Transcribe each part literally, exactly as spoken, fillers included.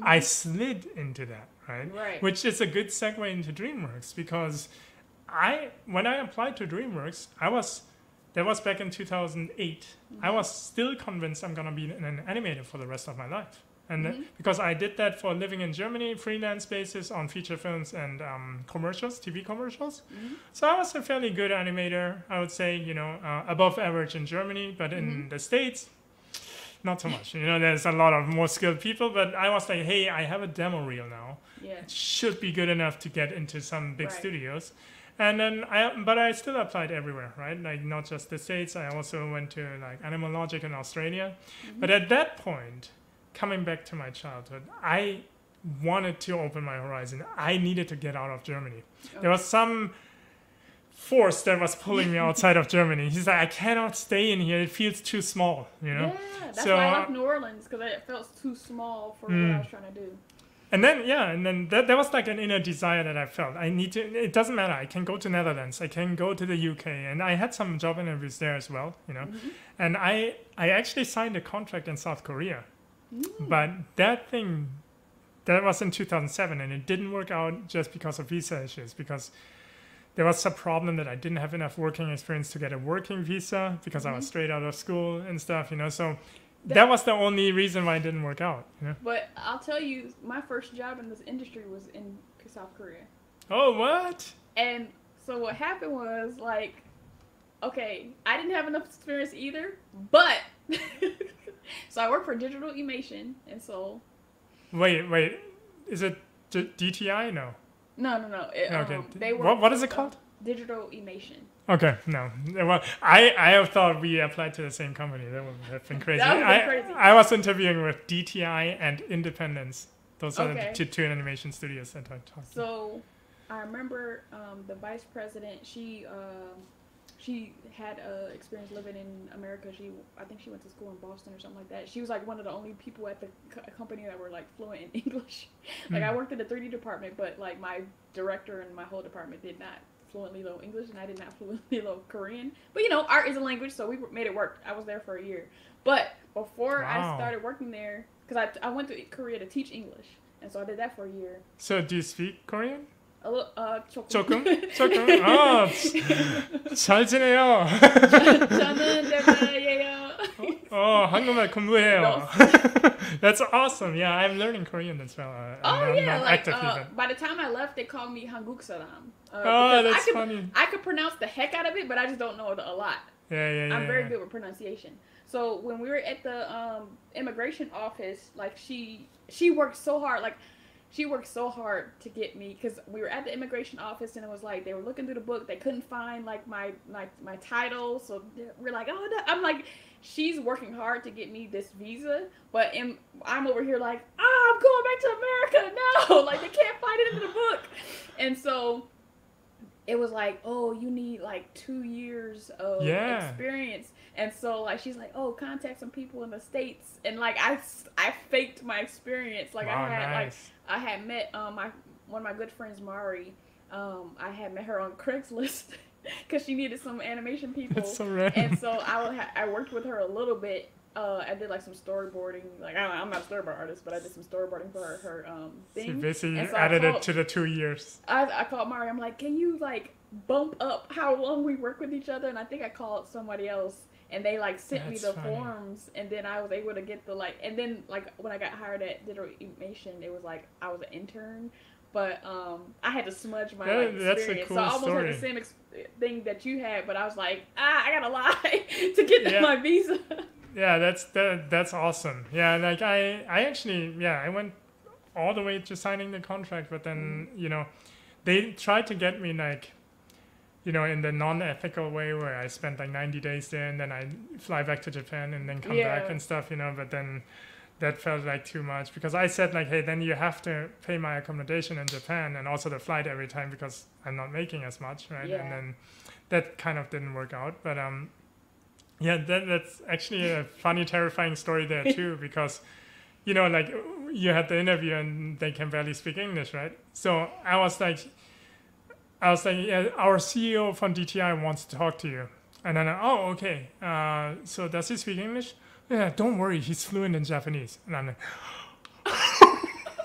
mm-hmm. I slid into that, right? Right. Which is a good segue into DreamWorks, because I, when I applied to DreamWorks, I was, that was back in two thousand eight. Mm-hmm. I was still convinced I'm going to be an animator for the rest of my life. And mm-hmm. because I did that for living in Germany, freelance basis on feature films and um, commercials, T V commercials. Mm-hmm. So I was a fairly good animator, I would say, you know, uh, above average in Germany, but in mm-hmm. the States, not so much. You know, there's a lot of more skilled people, but I was like, hey, I have a demo reel now. Yeah. It should be good enough to get into some big right. studios. And then I, but I still applied everywhere, right? Like not just the States. I also went to like Animal Logic in Australia. Mm-hmm. But at that point, coming back to my childhood, I wanted to open my horizon. I needed to get out of Germany. Okay. There was some force that was pulling me outside of Germany. He's like, I cannot stay in here. It feels too small, you know? Yeah, that's so, why I left New Orleans, because it felt too small for mm. what I was trying to do. And then, yeah, and then that, that was like an inner desire that I felt. I need to, it doesn't matter. I can go to Netherlands. I can go to the U K. And I had some job interviews there as well, you know? Mm-hmm. And I, I actually signed a contract in South Korea. Mm. But that thing, that was in two thousand seven, and it didn't work out just because of visa issues, because there was a problem that I didn't have enough working experience to get a working visa, because mm-hmm. I was straight out of school and stuff, you know, so that, that was the only reason why it didn't work out. You know? But I'll tell you, my first job in this industry was in South Korea. Oh, what? And so what happened was, like, okay, I didn't have enough experience either, but... So I work for Digital Emation in Seoul. Wait, wait. Is it D- DTI? No. No, no, no. It, okay. Um, they what, what is it called? Uh, Digital Emation. Okay, no. Well, I, I have thought we applied to the same company. That would have been crazy. That would have been I, crazy. I was interviewing with D T I and Independence. Those are okay. the two, two animation studios that I talked to. So I remember um, the vice president, she... Uh, She had uh, experience living in America. She, I think she went to school in Boston or something like that. She was like one of the only people at the co- company that were like fluent in English. Like mm. I worked in the three D department, but like my director and my whole department did not fluently know English, and I did not fluently know Korean. But you know, art is a language, so we made it work. I was there for a year. But before wow. I started working there, because I, I went to Korea to teach English, and so I did that for a year. So do you speak Korean? A little, uh, 조금. 조금? 조금? 아, 잘 지내요. 저는 대단해요. 어, 한국말 공부해요. That's awesome. Yeah, I'm learning Korean as well. Uh, oh, I'm, yeah. I'm like, uh, by the time I left, they called me 한국 사람. Uh, oh, that's I could, funny. I could pronounce the heck out of it, but I just don't know it a lot. Yeah, yeah, yeah. I'm very yeah. good with pronunciation. So when we were at the um, immigration office, like she she worked so hard. Like, She worked so hard to get me, because we were at the immigration office, and it was like they were looking through the book. They couldn't find like my my, my title, so we're like, oh, no. I'm like, she's working hard to get me this visa, but in, I'm over here like, ah, oh, I'm going back to America. No, like they can't find it in the book, and so it was like, oh, you need like two years of yeah. experience. And so, like, she's like, oh, contact some people in the States. And, like, I, I faked my experience. Like, wow, I had, nice. like, I had met um my one of my good friends, Mari. Um, I had met her on Craigslist because she needed some animation people. That's so random. And so I, would ha- I worked with her a little bit. Uh, I did, like, some storyboarding. Like, I, I'm not a storyboard artist, but I did some storyboarding for her, her um, thing. So basically, so you added called, it to the two years. I, I called Mari. I'm like, can you, like, bump up how long we work with each other? And I think I called somebody else. And they, like, sent That's me the funny. forms, and then I was able to get the, like, and then, like, when I got hired at Digital Emation, it was, like, I was an intern, but, um, I had to smudge my, yeah, like, that's experience, a cool so I almost story. had the same ex- thing that you had, but I was like, ah, I gotta lie to get yeah. my visa. Yeah, that's, that, that's awesome. Yeah, like, I, I actually, yeah, I went all the way to signing the contract, but then, mm. you know, they tried to get me, like, you know, in the non-ethical way where I spent like ninety days there and then I fly back to Japan and then come yeah. back and stuff, you know, but then that felt like too much because I said like, hey, then you have to pay my accommodation in Japan and also the flight every time because I'm not making as much, right? Yeah. And then that kind of didn't work out. But um, yeah, that, that's actually a funny, terrifying story there too because, you know, like you had the interview and they can barely speak English, right? So I was like, I was like, yeah, our C E O from D T I wants to talk to you. And then, oh, okay. Uh, so does he speak English? Yeah, don't worry. He's fluent in Japanese. And I'm like,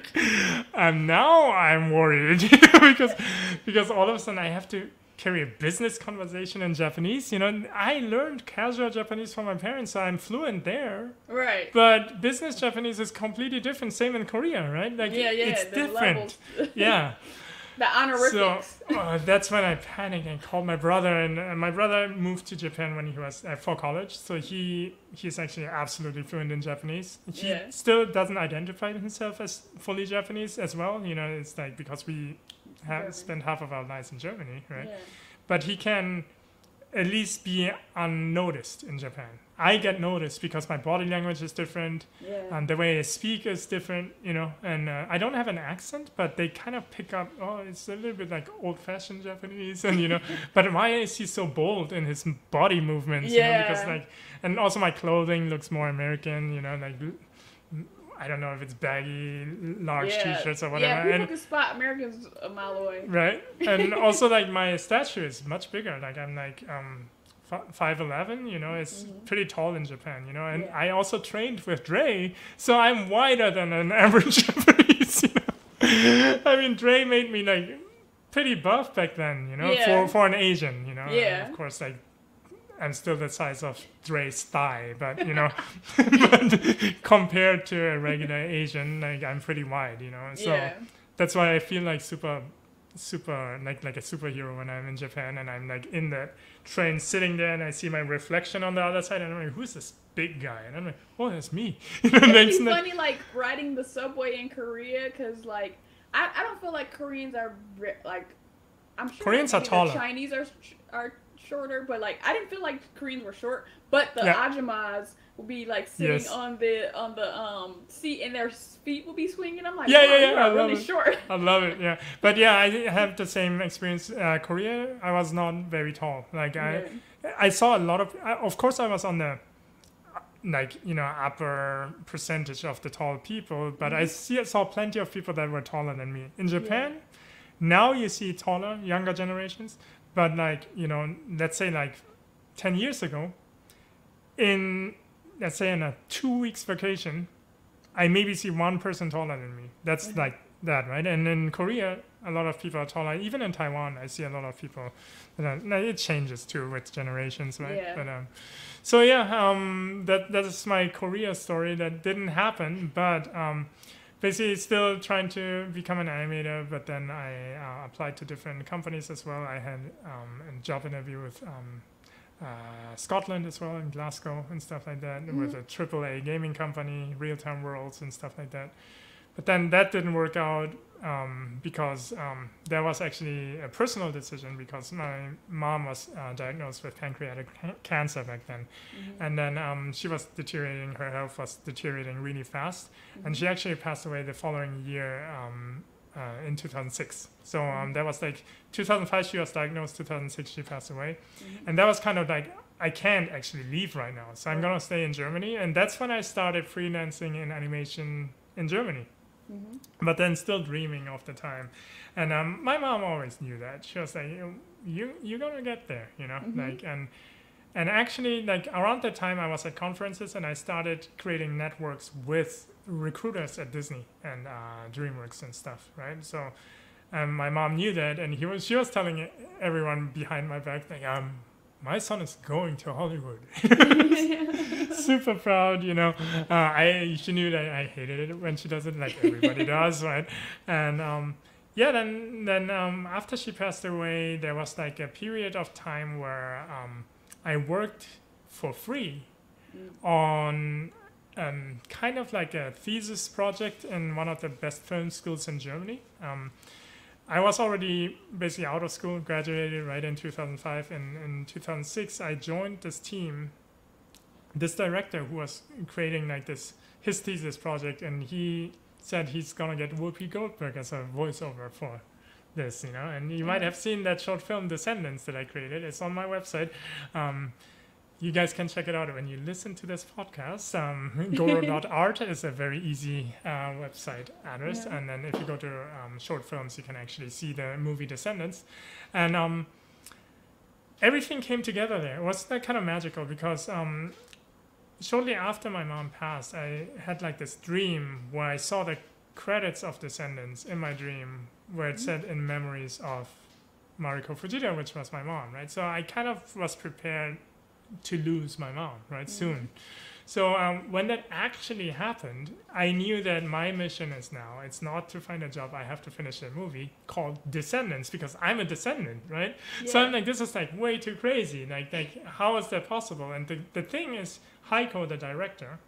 And now I'm worried because because all of a sudden I have to carry a business conversation in Japanese. You know, I learned casual Japanese from my parents, so I'm fluent there. Right. But business Japanese is completely different. Same in Korea, right? Like Yeah, yeah, it's the different. levels. Yeah. The So honorifics. uh, that's when I panicked and called my brother. And uh, my brother moved to Japan when he was uh, for college, so he he's actually absolutely fluent in Japanese. He Yeah. still doesn't identify himself as fully Japanese as well. You know, it's like because we have German. spent half of our lives in Germany, right? Yeah. But he can at least be unnoticed in Japan. I get noticed because my body language is different. Yeah. And the way I speak is different, you know, and uh, I don't have an accent, but they kind of pick up, oh, it's a little bit like old-fashioned Japanese, and, you know, but why is he so bold in his body movements, you know, because, Yeah. like, and also my clothing looks more American, you know, like, I don't know if it's baggy, large yeah. t-shirts or Yeah, whatever, people and, can spot Americans a mile away. right, and also, like, my stature is much bigger, like, I'm, like, um, five eleven, you know, it's Mhm. pretty tall in Japan, you know, and Yeah. I also trained with Dre, so I'm wider than an average Japanese, you know. I mean, Dre made me like pretty buff back then, you know, Yeah. for for an Asian, you know. And Yeah. of course, like I'm still the size of Dre's thigh, but you know, but compared to a regular Asian, like I'm pretty wide, you know. So yeah. that's why I feel like super super like like a superhero when I'm in Japan and I'm like in the train sitting there and I see my reflection on the other side and I'm like, who's this big guy? And I'm like, oh, that's me. You know, It'd next- be funny, like, riding the subway in Korea, because, like, I, I don't feel like Koreans are, ri- like, I'm sure Koreans maybe are taller. The Chinese are sh- are shorter, but, like, I didn't feel like Koreans were short, but the Yeah. Ajumas would be, like, sitting Yes. on the on the um seat and their feet would be swinging. I'm like, Yeah, wow, yeah, yeah, you I are love really it. short. I love it, yeah. But yeah, I have the same experience. Uh, Korea, I was not very tall. Like I, I saw a lot of. I, of course, I was on the, uh, like you know, upper percentage of the tall people. But I see, saw plenty of people that were taller than me in Japan. Now you see taller, younger generations. But like you know, let's say like ten years ago, in let's say in a two weeks vacation, I maybe see one person taller than me. That's Mhm. like that, right? And in Korea, a lot of people are taller. Even in Taiwan, I see a lot of people. That are, now it changes too with generations, right? Yeah. But um, so yeah, um, that that is my Korea story. That didn't happen, but um, basically still trying to become an animator. But then I uh, applied to different companies as well. I had um, a job interview with. Um, uh, Scotland as well in Glasgow and stuff like that Mhm. with a triple A gaming company, Real Time Worlds and stuff like that. But then that didn't work out um, because um, there was actually a personal decision because my mom was uh, diagnosed with pancreatic ca- cancer back then. Mhm. And then um, she was deteriorating, her health was deteriorating really fast. And she actually passed away the following year um, uh, in two thousand six. So um, that was like two thousand five she was diagnosed, two thousand six she passed away. Mhm. And that was kind of like, I can't actually leave right now. So I'm Right. going to stay in Germany. And that's when I started freelancing in animation in Germany. Mhm. But then still dreaming of the time. And um, my mom always knew that. She was like, you, you, you're going to get there, you know? Mhm. Like, and and actually, like around that time, I was at conferences and I started creating networks with recruiters at Disney and uh, DreamWorks and stuff, right? So um, my mom knew that, and he was she was telling everyone behind my back, like, um, my son is going to Hollywood. Super proud, you know. Uh, I she knew that I hated it when she does it, like everybody does, right? And um, yeah, then then um, after she passed away, there was like a period of time where um, I worked for free Mm. on um, kind of like a thesis project in one of the best film schools in Germany. Um, I was already basically out of school, graduated right in two thousand five, and in two thousand six I joined this team, this director who was creating like this his thesis project, and he said he's gonna get Whoopi Goldberg as a voiceover for this, you know. And you might have seen that short film Descendants that I created. It's on my website. Um, you guys can check it out when you listen to this podcast. Um, Goro dot art is a very easy uh, website address. Yeah. And then if you go to um, short films, you can actually see the movie Descendants. And um, everything came together there. It was like kind of magical because um, shortly after my mom passed, I had like this dream where I saw the credits of Descendants in my dream where it said in memories of Mariko Fujita, which was my mom, right? So I kind of was prepared to lose my mom, right, mm-hmm. soon. So um, when that actually happened, I knew that my mission is now, it's not to find a job, I have to finish a movie called Descendants because I'm a descendant, right? Yeah. So I'm like, this is like way too crazy. Like, like how is that possible? And the, the thing is, Heiko, the director,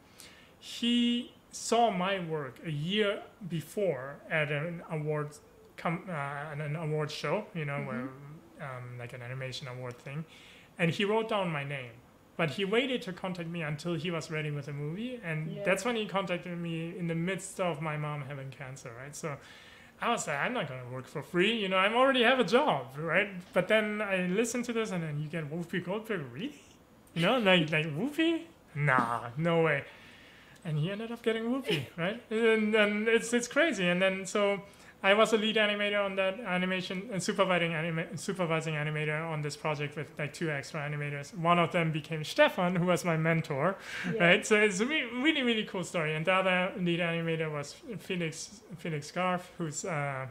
he saw my work a year before at an award, com- uh, an award show, you know, mm-hmm. where um, like an animation award thing. And he wrote down my name. But he waited to contact me until he was ready with the movie. And yeah. that's when he contacted me in the midst of my mom having cancer, right? So I was like, I'm not going to work for free. You know, I already have a job, right? But then I listened to this and then you get Whoopi Goldberg, really? You know, like, like Whoopi? Nah, no way. And he ended up getting Whoopi, right? And, and it's it's crazy. And then so I was a lead animator on that animation, and supervising anima- supervising animator on this project with like two extra animators. One of them became Stefan, who was my mentor, yeah. right? So it's a re- really, really cool story. And the other lead animator was Felix Felix Garf, who's uh,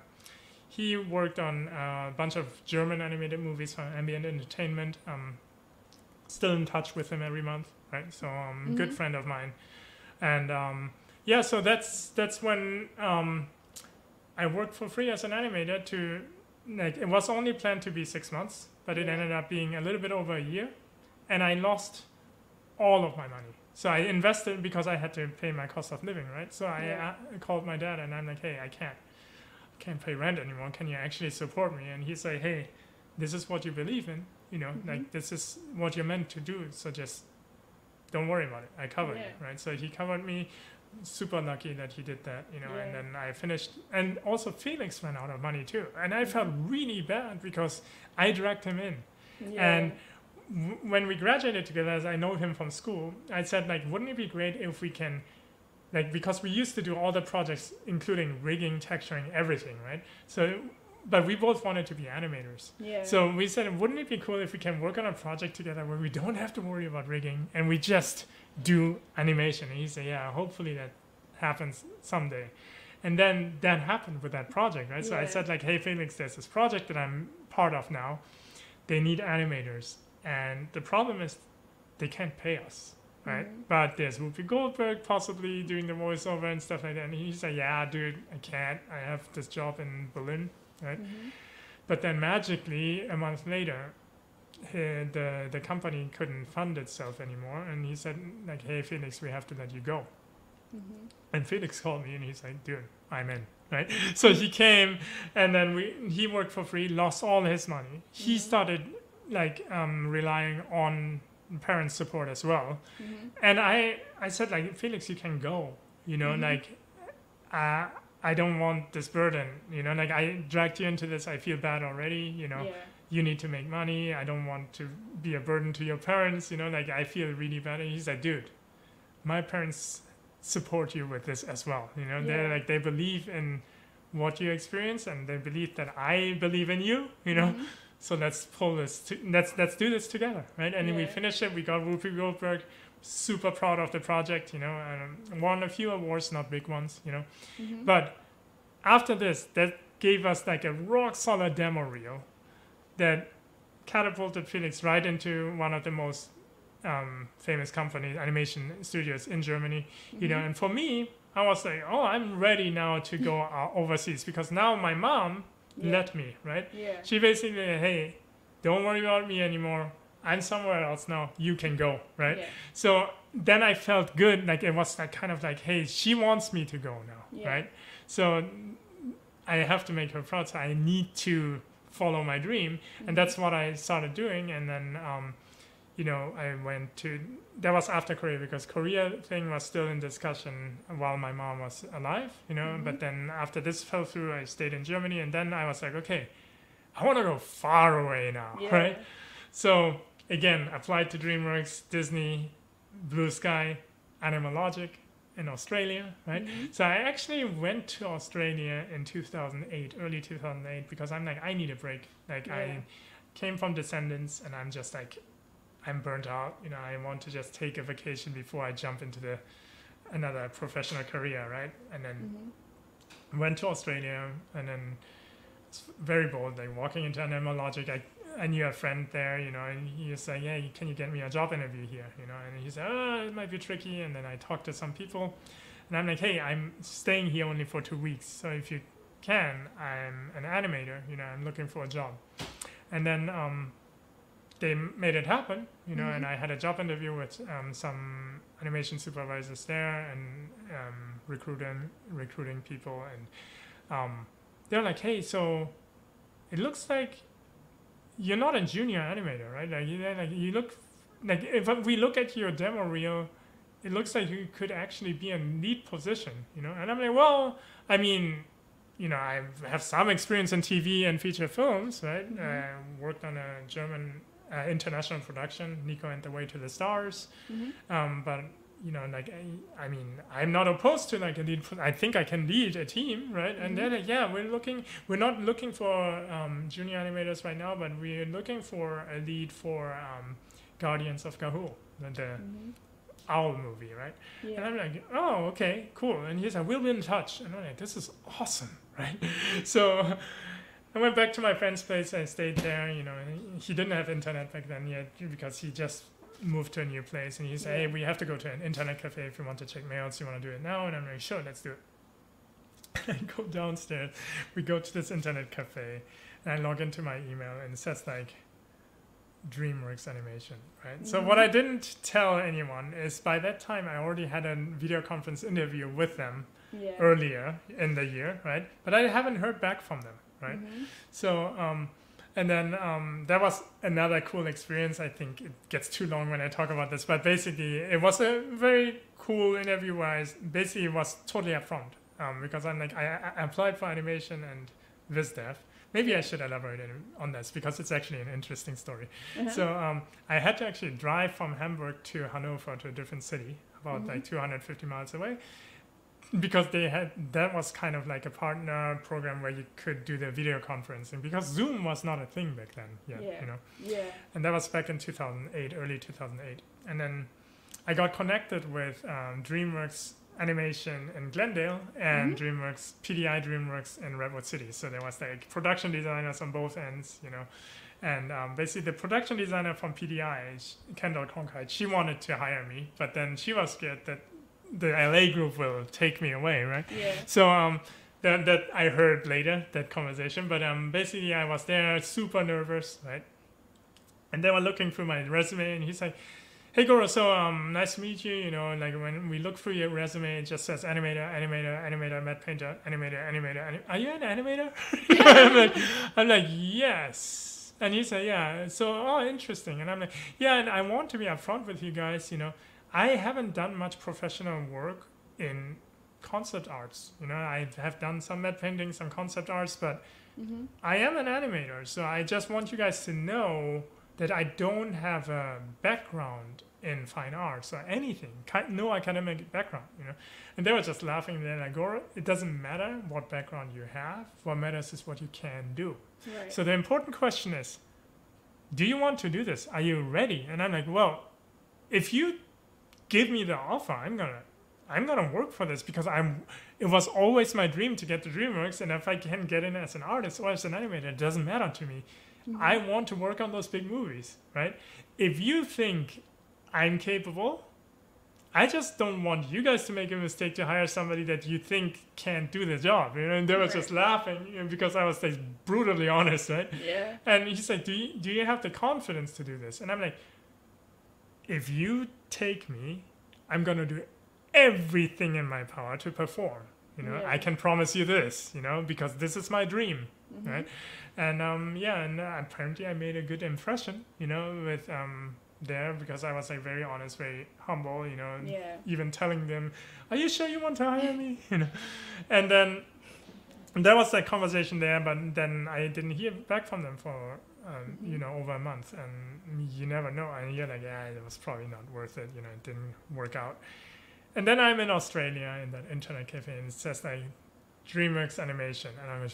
he worked on a bunch of German animated movies for Ambient Entertainment. Um, still in touch with him every month, right? So um, mm-hmm. good friend of mine. And um, yeah, so that's that's when. Um, I worked for free as an animator to, like, it was only planned to be six months, but it yeah. ended up being a little bit over a year. And I lost all of my money. So I invested because I had to pay my cost of living, right? So I, yeah. I called my dad and I'm like, hey, I can't, I can't pay rent anymore. Can you actually support me? And he's like, hey, this is what you believe in, you know, mm-hmm. like this is what you're meant to do. So just don't worry about it. I covered yeah. you, right? So he covered me. Super lucky that he did that, you know, yeah. and then I finished. And also Felix ran out of money too. And I felt really bad because I dragged him in. Yeah. And w- when we graduated together, as I know him from school, I said, like, wouldn't it be great if we can, like, because we used to do all the projects, including rigging, texturing, everything, right? So, but we both wanted to be animators. Yeah. So we said, wouldn't it be cool if we can work on a project together where we don't have to worry about rigging and we just do animation? And he said, yeah, hopefully that happens someday. And then that happened with that project, right? Yeah. So I said, like, hey, Felix, there's this project that I'm part of now. They need animators. And the problem is they can't pay us, right? Mm-hmm. But there's Whoopi Goldberg possibly doing the voiceover and stuff like that. And he said, yeah, dude, I can't. I have this job in Berlin, right? Mm-hmm. But then magically, a month later, He, the the company couldn't fund itself anymore, and he said, like, hey, Felix, we have to let you go. Mm-hmm. And Felix called me and he's like, dude, I'm in, right? So he came, and then we he worked for free, lost all his money. Mm-hmm. He started like um, relying on parents' support as well. Mm-hmm. And I I said, like, Felix, you can go, you know, mm-hmm. like uh, I don't want this burden, you know, like I dragged you into this, I feel bad already, you know. Yeah. You need to make money. I don't want to be a burden to your parents. You know, like, I feel really bad. And he's like, dude, my parents support you with this as well. You know, yeah. they're like, they believe in what you experience and they believe that I believe in you, you know. Mm-hmm. So let's pull this, to, let's, let's do this together, right? And yeah. we finished it. We got Whoopi Goldberg. Super proud of the project, you know, and won a few awards, not big ones, you know. Mm-hmm. But after this, that gave us like a rock solid demo reel that catapulted Felix right into one of the most um, famous companies, animation studios in Germany, mm-hmm. you know. And for me, I was like, oh, I'm ready now to go uh, overseas because now my mom yeah. let me, right? Yeah. She basically, hey, don't worry about me anymore. I'm somewhere else now. You can go, right? Yeah. So then I felt good. Like, it was like kind of like, hey, she wants me to go now, yeah. right? So I have to make her proud. So I need to follow my dream, mm-hmm. and that's what I started doing. And then um you know, I went to, that was after Korea because Korea thing was still in discussion while my mom was alive, you know. Mm-hmm. But then after this fell through, I stayed in Germany, and then I was like, okay, I want to go far away now, yeah. right? So again, applied to DreamWorks, Disney, Blue Sky, Animalogic in Australia, right? Mm-hmm. So I actually went to Australia in two thousand eight, early two thousand eight, because I'm like, I need a break. Like, yeah. I came from Descendants, and I'm just like, I'm burnt out. You know, I want to just take a vacation before I jump into the another professional career, right? And then, mm-hmm. went to Australia, and then it's very bold, like walking into Animalogic. I, I knew a friend there, you know, and he was like, yeah, can you get me a job interview here, you know, and he said, oh, it might be tricky, and then I talked to some people, and I'm like, hey, I'm staying here only for two weeks, so if you can, I'm an animator, you know, I'm looking for a job. And then um, they made it happen, you know, mm-hmm. and I had a job interview with um, some animation supervisors there and um, recruiting recruiting people, and um, they're like, hey, so it looks like you're not a junior animator, right? Like, you, like you look like if we look at your demo reel, it looks like you could actually be in lead position, you know. And I'm like, well, I mean, you know, I have some experience in T V and feature films, right? Mm-hmm. Uh, worked on a German uh, international production, Nico and the Way to the Stars. Mm-hmm. Um, but, you know, like, I, I mean, I'm not opposed to like a lead. I think I can lead a team, right? Mm-hmm. And they're like, yeah, we're looking, we're not looking for um, junior animators right now, but we're looking for a lead for um, Guardians of Gahul, the mm-hmm. Owl movie, right? Yeah. And I'm like, oh, okay, cool. And he's like, we'll be in touch. And I'm like, this is awesome, right? So I went back to my friend's place. I stayed there, you know, and he didn't have internet back then yet because he just moved to a new place. And he said, yeah. hey, we have to go to an internet cafe if you want to check mails. You want to do it now? And I'm like, sure, let's do it. I go downstairs. We go to this internet cafe, and I log into my email, and it says like, DreamWorks Animation, right? Mm-hmm. So what I didn't tell anyone is by that time I already had a video conference interview with them yeah. earlier in the year, right? But I haven't heard back from them, right? Mm-hmm. So, um, and then um, that was another cool experience. I think it gets too long when I talk about this, but basically it was a very cool interview where I basically was totally upfront um, because I'm like, I, I applied for animation and VizDev. Maybe I should elaborate on this because it's actually an interesting story. Uh-huh. So um, I had to actually drive from Hamburg to Hanover, to a different city, about mm-hmm. like two hundred fifty miles away, because they had that was kind of like a partner program where you could do the video conferencing because Zoom was not a thing back then yet, yeah. you know. Yeah. And that was back in two thousand eight, early two thousand eight, and then I got connected with um, DreamWorks Animation in Glendale and mm-hmm. DreamWorks, P D I DreamWorks in Redwood City. So there was like production designers on both ends, you know. And um, basically the production designer from P D I, Kendall Cronkite, she wanted to hire me, but then she was scared that the L A group will take me away, right? Yeah. So um, that, that I heard later, that conversation. But um, basically I was there super nervous, right? And they were looking through my resume and he's like, hey Goro, so um, nice to meet you. You know, like when we look through your resume, it just says animator, animator, animator, matte painter, animator, animator. Anim- Are you an animator? I'm like, I'm like, yes. And he said, yeah. So, oh, interesting. And I'm like, yeah. And I want to be upfront with you guys. You know, I haven't done much professional work in concept arts. You know, I have done some matte painting, some concept arts, but mm-hmm. I am an animator. So I just want you guys to know that I don't have a background in fine arts or anything, no academic background, you know. And they were just laughing. They're like, Goro, it doesn't matter what background you have. What matters is what you can do. Right. So the important question is, do you want to do this? Are you ready? And I'm like, well, if you give me the offer, I'm gonna, I'm gonna work for this because I'm. It was always my dream to get to DreamWorks, and if I can get in as an artist or as an animator, it doesn't matter to me. Mm-hmm. I want to work on those big movies, right? If you think I'm capable, I just don't want you guys to make a mistake to hire somebody that you think can't do the job. You know? And they were right. just laughing you know, because I was like brutally honest, right? Yeah. And he's like, do you, do you have the confidence to do this? And I'm like, if you take me, I'm going to do everything in my power to perform. You know, yeah. I can promise you this, you know, because this is my dream, mm-hmm. right? And um, yeah, and uh, apparently I made a good impression, you know, with um, there because I was like very honest, very humble, you know, yeah. even telling them, "Are you sure you want to hire me?" you know, and then there was that conversation there, but then I didn't hear back from them for um, mm-hmm. you know over a month, and you never know. And you're like, yeah, it was probably not worth it, you know, it didn't work out. And then I'm in Australia in that internet cafe, and it says like DreamWorks Animation, and I was.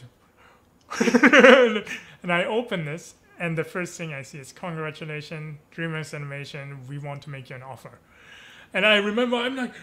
And I open this, and the first thing I see is congratulations, DreamWorks Animation, we want to make you an offer. And I remember I'm like,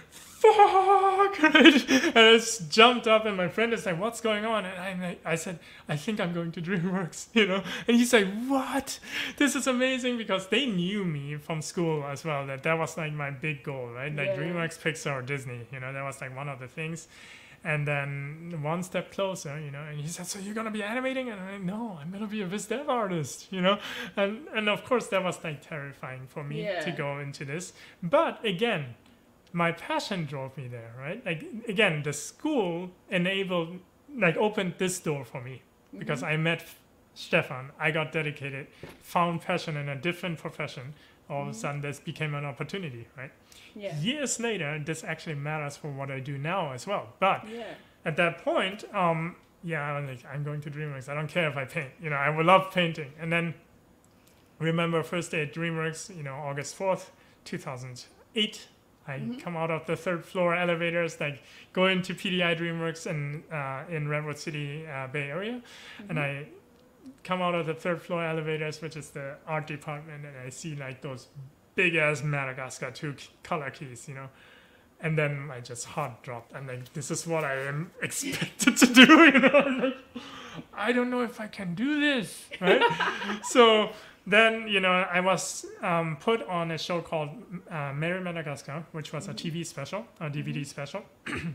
fuck, right? And I just jumped up, and my friend is like, what's going on? And I'm like, I said, I think I'm going to DreamWorks, you know? And he's like, what? This is amazing, because they knew me from school as well, that that was like my big goal, right? Like Yeah. DreamWorks, Pixar, Disney, you know, that was like one of the things. And then one step closer, you know, and he said, so you're going to be animating? And I'm like, no, I'm going to be a Viz Dev artist, you know? And, and of course, that was like terrifying for me Yeah. to go into this. But again, my passion drove me there, right? Like, again, the school enabled, like, opened this door for me, because I met Stefan. I got dedicated, found passion in a different profession. All of a sudden, this became an opportunity, right? Yeah. Years later, this actually matters for what I do now as well. But Yeah. at that point, um, yeah, I was like, I'm going to DreamWorks. I don't care if I paint. You know, I would love painting. And then remember first day at DreamWorks, you know, August fourth, two thousand eight. I Mm-hmm. come out of the third floor elevators, like go into P D I DreamWorks in, uh, in Redwood City, uh, Bay Area. Mm-hmm. And I come out of the third floor elevators, which is the art department, and I see like those big ass Madagascar two color keys, you know. And then I just heart dropped. I'm like, this is what I am expected to do, you know. I'm like, I don't know if I can do this, right? So then, you know, I was um, put on a show called uh, Mary Madagascar, which was a T V special, a D V D special.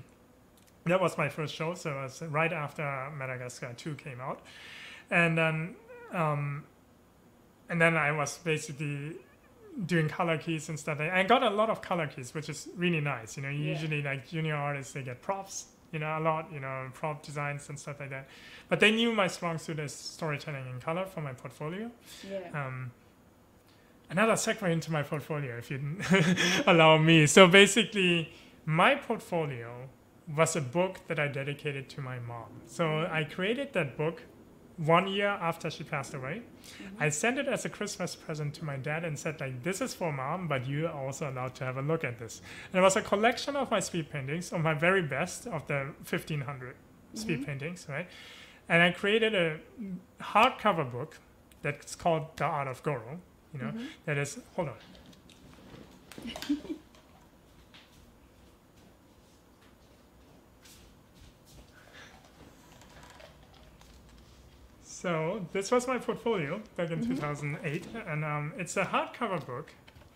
That was my first show, so it was right after Madagascar two came out. And then, um, and then I was basically doing color keys and stuff. I got a lot of color keys, which is really nice. You know, Yeah. usually like junior artists, they get props, you know, a lot, you know, prop designs and stuff like that. But they knew my strong suit is storytelling in color for my portfolio. Yeah. Um, another segue into my portfolio, if you allow me. So basically, my portfolio was a book that I dedicated to my mom. So I created that book one year after she passed away. Mm-hmm. I sent it as a Christmas present to my dad and said, like, this is for mom, but you are also allowed to have a look at this. And it was a collection of my speed paintings, of my very best, of the fifteen hundred mm-hmm. speed paintings, right? And I created a hardcover book that's called The Art of Goro, you know, mm-hmm. that is, hold on. So this was my portfolio back in mm-hmm. two thousand eight, and um, it's a hardcover book,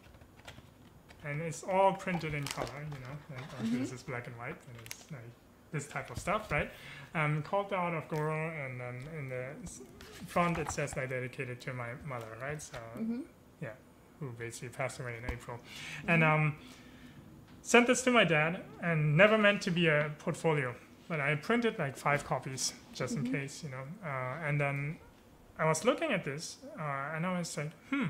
and it's all printed in color, you know, like, mm-hmm. this is black and white, and it's like this type of stuff, right? Um, called The Art of Goro, and then in the front it says like dedicated to my mother, right? So mm-hmm. yeah, who basically passed away in April, mm-hmm. and um, sent this to my dad, and never meant to be a portfolio. But I printed like five copies just mm-hmm. in case, you know. Uh, and then I was looking at this, uh, and I was like, hmm,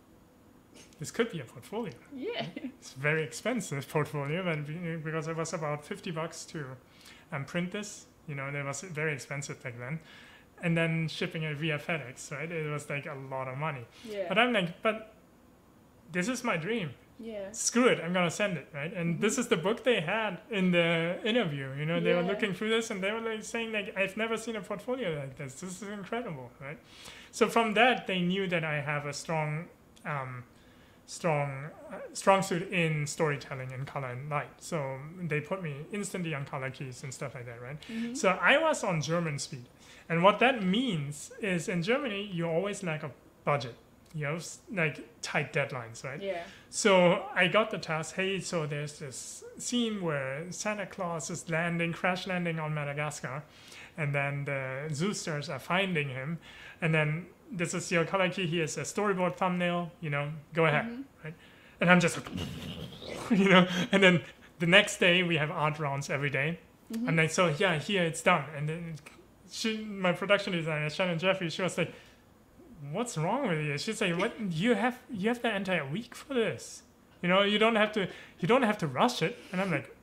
this could be a portfolio. Yeah. It's a very expensive portfolio, but because it was about fifty bucks to um, print this, you know, and it was very expensive back then. And then shipping it via FedEx, right? It was like a lot of money. Yeah. But I'm like, but this is my dream. Yeah. Screw it, I'm gonna send it, right? And mm-hmm. this is the book they had in the interview. You know, they yeah. were looking through this, and they were like saying, like, I've never seen a portfolio like this. This is incredible, right? So from that, they knew that I have a strong, um, strong, uh, strong suit in storytelling in color and light. So they put me instantly on color keys and stuff like that, right? Mm-hmm. So I was on German speed, and what that means is in Germany you always lack a budget. You know, like tight deadlines, right? Yeah. So I got the task, hey, so there's this scene where Santa Claus is landing, crash landing on Madagascar, and then the Zoosters are finding him, and then this is your color key, here's a storyboard thumbnail, you know, go ahead, mm-hmm. right? And I'm just like, you know, and then the next day we have art rounds every day, mm-hmm. and then so, yeah, here it's done. And then she, my production designer, Shannon Jeffrey, she was like, what's wrong with you? She's like, what, you have you have the entire week for this. You know, you don't have to you don't have to rush it. And I'm like,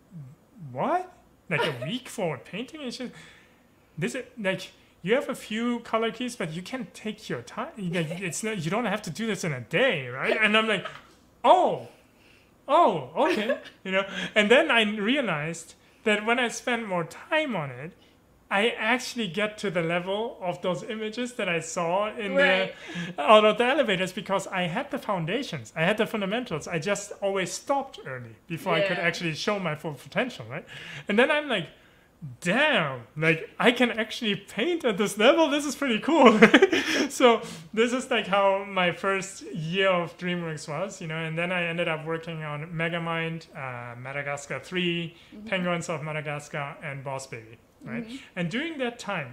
what? Like a week for painting? And she's this is like you have a few color keys, but you can take your time. Like, it's not you don't have to do this in a day, right? And I'm like, oh, oh, okay. You know, and then I realized that when I spend more time on it, I actually get to the level of those images that I saw in Right. the out of the elevators because I had the foundations, I had the fundamentals. I just always stopped early before I could Yeah. actually show my full potential, right? And then I'm like, damn, like I can actually paint at this level. This is pretty cool. So this is like how my first year of DreamWorks was, you know. And then I ended up working on Megamind, uh, Madagascar three, Mm-hmm. Penguins of Madagascar, and Boss Baby, right? Mhm. And during that time,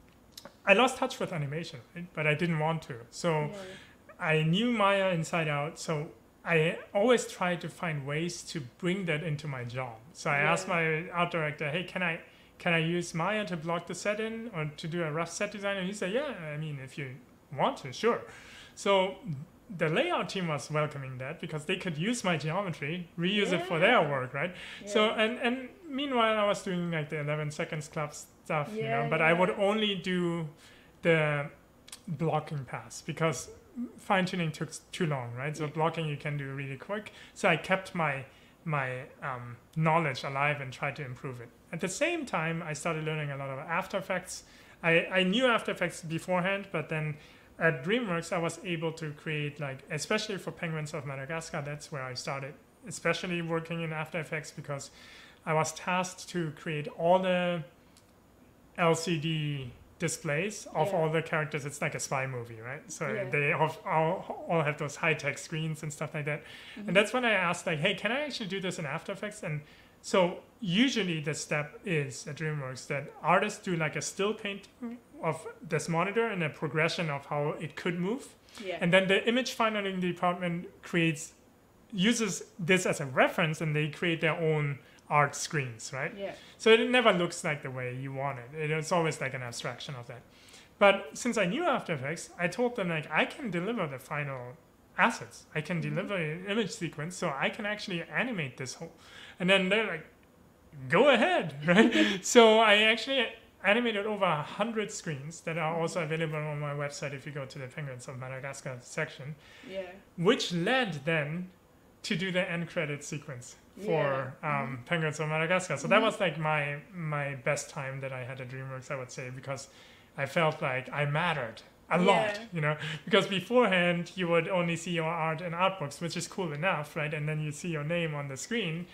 I lost touch with animation, right? But I didn't want to. So Yeah. I knew Maya inside out. So I always tried to find ways to bring that into my job. So I Yeah. asked my art director, "Hey, can I can I use Maya to block the set in or to do a rough set design?" And he said, "Yeah, I mean, if you want to, sure." So the layout team was welcoming that because they could use my geometry, reuse it for their Yeah. work, right? So Yeah. and and meanwhile, I was doing like the eleven seconds club stuff, you know, Yeah, but I would yeah. only do the blocking pass because fine tuning took s- too long, right? So Yeah. blocking you can do really quick. So I kept my my um, knowledge alive and tried to improve it. At the same time, I started learning a lot of After Effects. I, I knew After Effects beforehand, but then at DreamWorks, I was able to create, like, especially for Penguins of Madagascar, that's where I started, especially working in After Effects because I was tasked to create all the L C D displays of Yeah. all the characters. It's like a spy movie, right? So Yeah. they all, all, all have those high-tech screens and stuff like that. Mhm. And that's when I asked, like, hey, can I actually do this in After Effects? And so usually the step is at DreamWorks that artists do like a still painting of this monitor and a progression of how it could move. Yeah. And then the image finding department creates, uses this as a reference and they create their own art screens, right? Yeah. So it never looks like the way you want it. It's always like an abstraction of that. But since I knew After Effects, I told them like I can deliver the final assets. I can Mhm. deliver an image sequence, so I can actually animate this whole. And then they're like, go ahead, right? So I actually animated over a hundred screens that are also available on my website if you go to the Penguins of Madagascar section, Yeah. which led then to do the end credit sequence for Yeah. um, Penguins of Madagascar. So that was like my my best time that I had at DreamWorks, I would say, because I felt like I mattered a lot, Yeah. you know, because beforehand you would only see your art in art books, which is cool enough, right? And then you see your name on the screen.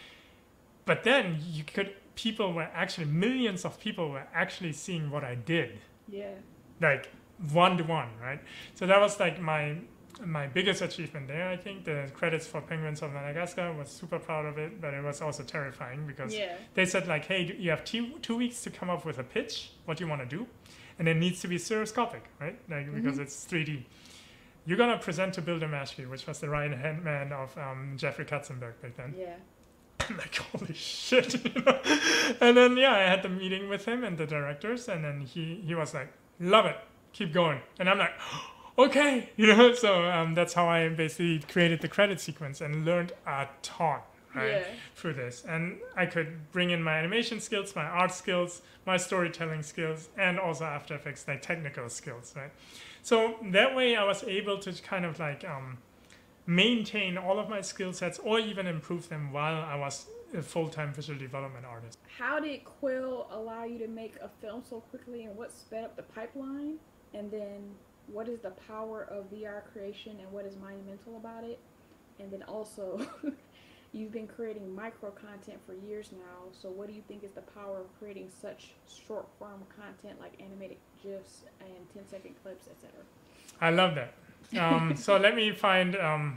But then you could, people were actually, millions of people were actually seeing what I did, Yeah. like one to one, right? So that was like my my biggest achievement there. I think the credits for Penguins of Madagascar, was super proud of it, but it was also terrifying because Yeah. they said like, hey, you have two two weeks to come up with a pitch, what you want to do, and it needs to be stereoscopic, right? Like because Mhm. it's three D. You're gonna present to Bill Damaschke, which was the right hand man of um, Jeffrey Katzenberg back then. Yeah. I'm like, holy shit, you know? And then yeah, I had the meeting with him and the directors, and then he he was like, love it, keep going, and I'm like, okay, you know. So um, that's how I basically created the credit sequence and learned a ton, right, Yeah. through this. And I could bring in my animation skills, my art skills, my storytelling skills, and also After Effects, like technical skills, right. So that way I was able to kind of like um, maintain all of my skill sets or even improve them while I was a full-time visual development artist. How did Quill allow you to make a film so quickly, and what sped up the pipeline? And then what is the power of V R creation, and what is monumental about it? And then also, you've been creating micro content for years now, so what do you think is the power of creating such short form content like animated GIFs and ten second clips, et cetera? I love that. Um, so let me find um,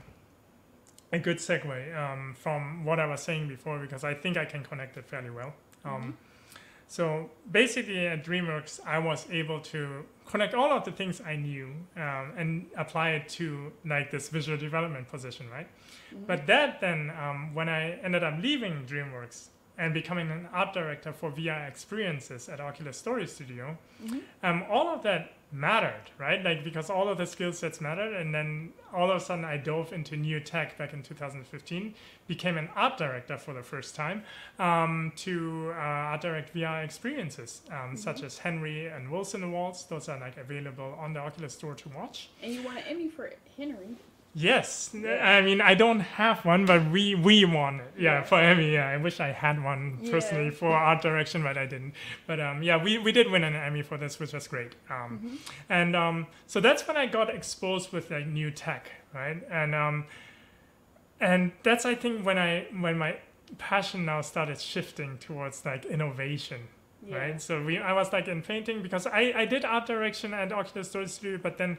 a good segue um, from what I was saying before, because I think I can connect it fairly well. Um, So basically at DreamWorks, I was able to connect all of the things I knew um, and apply it to like this visual development position, right? Mhm. But that then, um, when I ended up leaving DreamWorks and becoming an art director for V R experiences at Oculus Story Studio, Mhm. um, all of that mattered, right? Like, because all of the skill sets mattered, and then all of a sudden I dove into new tech back in two thousand fifteen, became an art director for the first time um, to uh, art direct V R experiences, um, such as Henry and Wilson Awards. Those are like available on the Oculus Store to watch. And you won an Emmy for Henry. Yes, Yeah. I mean I don't have one, but we we won it. Yeah, Yeah. for Emmy. Yeah, I wish I had one personally Yeah. for art direction, but I didn't. But um, yeah, we, we did win an Emmy for this, which was great. Um, Mm-hmm. and um, so that's when I got exposed with like new tech, right? And um, and that's I think when I when my passion now started shifting towards like innovation. Yeah. Right, so we I was like in painting because I, I did art direction at Oculus Story Studio, but then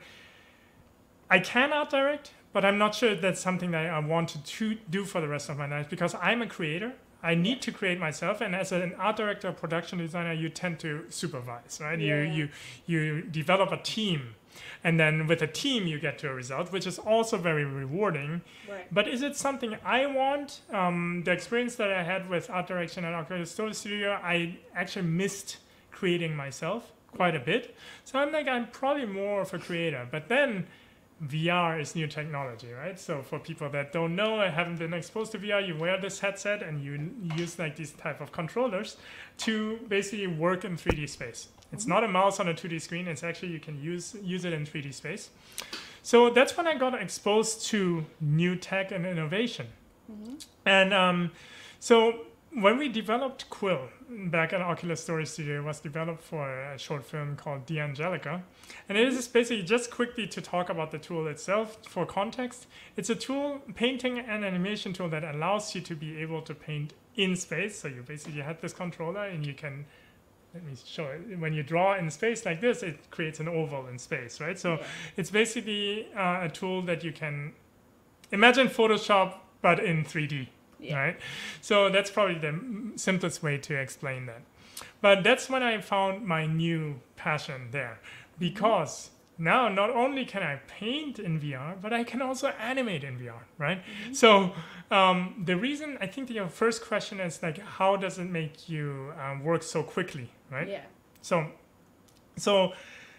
I can art direct, but I'm not sure that's something that I wanted to do for the rest of my life because I'm a creator. I need to create myself, and as an art director, production designer, you tend to supervise, right? Yeah. You you you develop a team, and then with a team you get to a result, which is also very rewarding. Right. But is it something I want? Um, the experience that I had with art direction at Oculus Story Studio, I actually missed creating myself quite a bit. So I'm like, I'm probably more of a creator. But then V R is new technology, right? So for people that don't know, I haven't been exposed to V R, you wear this headset and you use like these type of controllers to basically work in three D space. It's mm-hmm. not a mouse on a two D screen. It's actually, you can use use it in three D space. So that's when I got exposed to new tech and innovation. Mm-hmm. And um, so when we developed Quill back at Oculus Story Studio, it was developed for a short film called De Angelica. And it is basically, just quickly to talk about the tool itself for context, it's a tool, painting and animation tool that allows you to be able to paint in space. So you basically have this controller and you can, let me show it. When you draw in space like this, it creates an oval in space, right? So yeah. It's basically uh, a tool that you can imagine Photoshop, but in three D. Yeah. Right, so that's probably the simplest way to explain that. But that's when I found my new passion there, because mm-hmm. now not only can I paint in V R, but I can also animate in V R, right? Mm-hmm. So um, the reason, I think your first question is like, how does it make you um, work so quickly, right? Yeah. So, so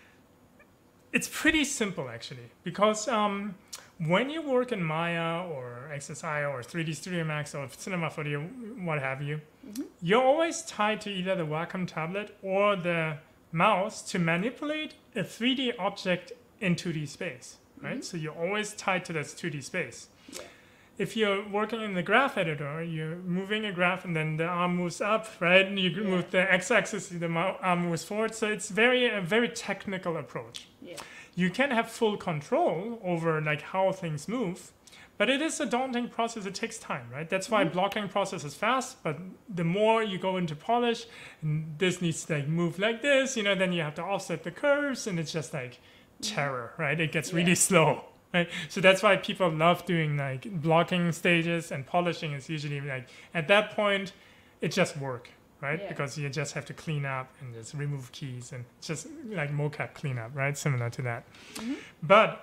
it's pretty simple actually, because um, when you work in Maya or X S I or three D Studio Max or Cinema four D, what have you, mm-hmm. you're always tied to either the Wacom tablet or the mouse to manipulate a three D object in two D space, right? Mm-hmm. So you're always tied to this two D space. Yeah. If you're working in the graph editor, you're moving a graph and then the arm moves up, right? And you yeah. move the x-axis, the arm moves forward. So it's very a very technical approach. Yeah. You can have full control over like how things move, but it is a daunting process. It takes time, right? That's why mm-hmm. blocking process is fast, but the more you go into polish, and this needs to like move like this, you know, then you have to offset the curves, and it's just like terror, right? It gets yeah. really slow, right? So that's why people love doing like blocking stages, and polishing is usually like at that point, it just work. Right? Yeah. Because you just have to clean up and just remove keys and just like mocap cleanup, right? Similar to that. Mm-hmm. But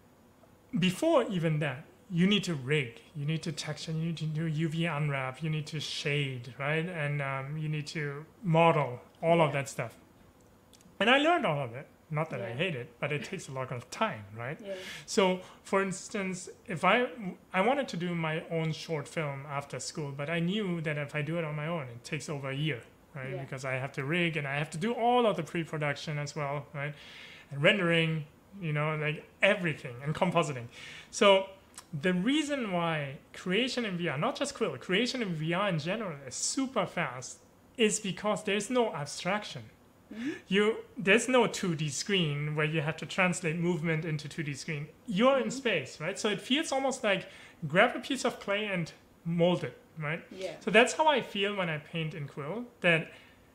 before even that, you need to rig, you need to texture, you need to do U V unwrap, you need to shade, right? And um, you need to model, all yeah. of that stuff. And I learned all of it. Not that yeah. I hate it, but it takes a lot of time, right? Yeah. So, for instance, if I I wanted to do my own short film after school, but I knew that if I do it on my own, it takes over a year, right? Yeah. Because I have to rig and I have to do all of the pre-production as well, right? And rendering, you know, like everything, and compositing. So the reason why creation in V R, not just Quill, creation in V R in general is super fast is because there's no abstraction. Mm-hmm. You there's no two D screen where you have to translate movement into two D screen. You're mm-hmm. in space, right? So it feels almost like grab a piece of clay and mold it, right? Yeah. So that's how I feel when I paint in Quill. That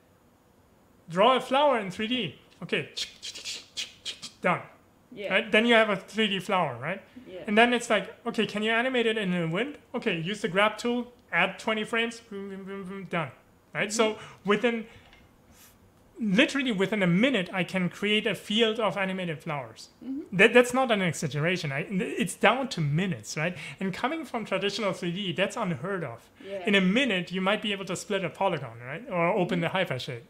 draw a flower in three D. Okay, done. Yeah. Right? Then you have a three D flower, right? Yeah. And then it's like, okay, can you animate it in the wind? Okay, use the grab tool, add twenty frames, boom, boom, boom, boom, done. Right? Mm-hmm. So within Literally within a minute, I can create a field of animated flowers. Mm-hmm. That, that's not an exaggeration. I, it's down to minutes, right? And coming from traditional three D, that's unheard of. Yeah. In a minute, you might be able to split a polygon, right? Or open mm-hmm. the Hi-Fi shade.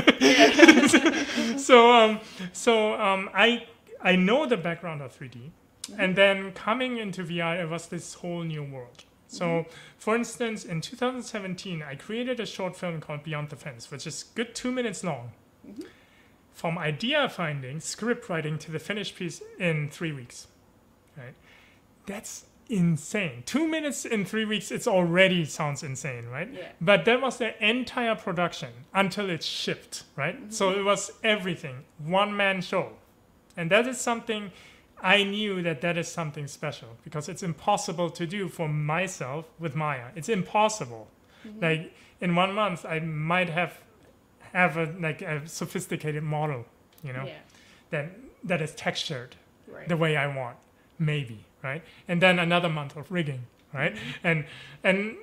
so um, so um, I, I know the background of three D. Mm-hmm. And then coming into V R, it was this whole new world. So, mm-hmm. for instance, in two thousand seventeen, I created a short film called Beyond the Fence, which is good two minutes long. Mm-hmm. From idea finding, script writing to the finished piece in three weeks. Right? that's insane. Two minutes in three weeks, it's already sounds insane, right? Yeah. But that was the entire production until it shipped, right? Mm-hmm. So it was everything, one man show. And that is something, I knew that that is something special because it's impossible to do for myself with Maya. It's impossible. Mm-hmm. Like in one month, I might have have a like a sophisticated model, you know, yeah. that that is textured right. the way I want, maybe, right? And then another month of rigging, right? Mm-hmm. And and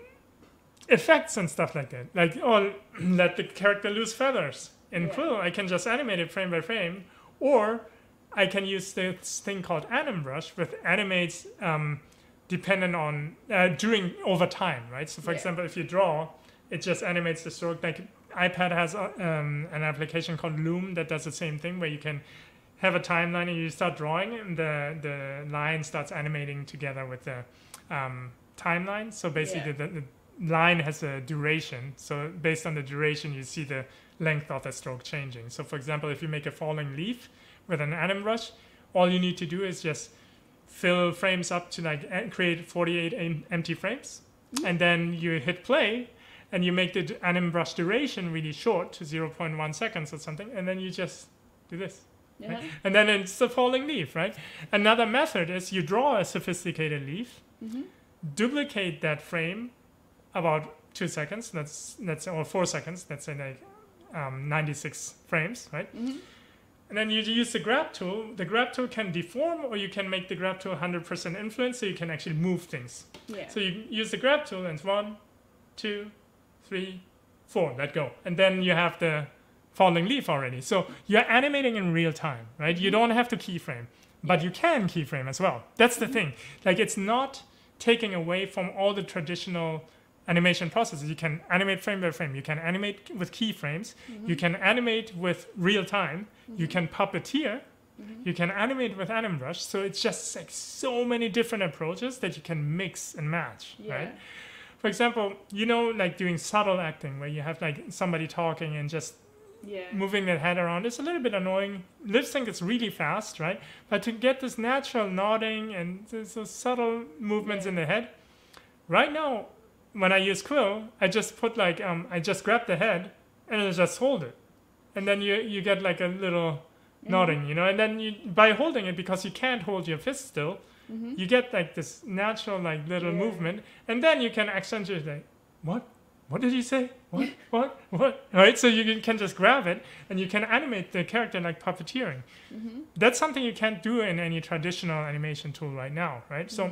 effects and stuff like that. Like, oh, let the character lose feathers. In yeah. Quill, I can just animate it frame by frame, or I can use this thing called Anim Brush, which animates um, dependent on uh, during over time, right? So, for yeah. example, if you draw, it just animates the stroke. Like iPad has uh, um, an application called Loom that does the same thing, where you can have a timeline and you start drawing, and the the line starts animating together with the um, timeline. So basically, yeah. the, the line has a duration. So based on the duration, you see the length of the stroke changing. So, for example, if you make a falling leaf with an Anim Brush, all you need to do is just fill frames up to like create forty-eight em- empty frames, mm-hmm. and then you hit play, and you make the Anim Brush duration really short to zero point one seconds or something, and then you just do this. Yeah. Right? And then it's a falling leaf, right? Another method is you draw a sophisticated leaf, mm-hmm. duplicate that frame about two seconds, that's, that's or four seconds, that's in like um, ninety-six frames, right? Mm-hmm. And then you use the grab tool. The grab tool can deform, or you can make the grab tool one hundred percent influence, so you can actually move things. Yeah. So you use the grab tool, and it's one, two, three, four, let go. And then you have the falling leaf already. So you're animating in real time, right? Mm-hmm. You don't have to keyframe, but you can keyframe as well. That's the mm-hmm. thing. Like, it's not taking away from all the traditional animation processes. You can animate frame by frame. You can animate with keyframes. Mm-hmm. You can animate with real time. Mm-hmm. You can puppeteer. Mm-hmm. You can animate with Anim Brush. So it's just like so many different approaches that you can mix and match, yeah. right? For example, you know, like doing subtle acting where you have like somebody talking and just yeah. moving their head around. It's a little bit annoying. Lip sync is really fast, right? But to get this natural nodding and those subtle movements yeah. in the head, right now, when I use Quill, I just put like, um, I just grab the head and I just hold it. And then you, you get like a little mm-hmm. nodding, you know, and then you, by holding it, because you can't hold your fist still, mm-hmm. you get like this natural like little yeah. movement. And then you can accentuate like, what? What did you say? What? What? What? Right? So you can just grab it and you can animate the character like puppeteering. Mm-hmm. That's something you can't do in any traditional animation tool right now, right? Mm-hmm. So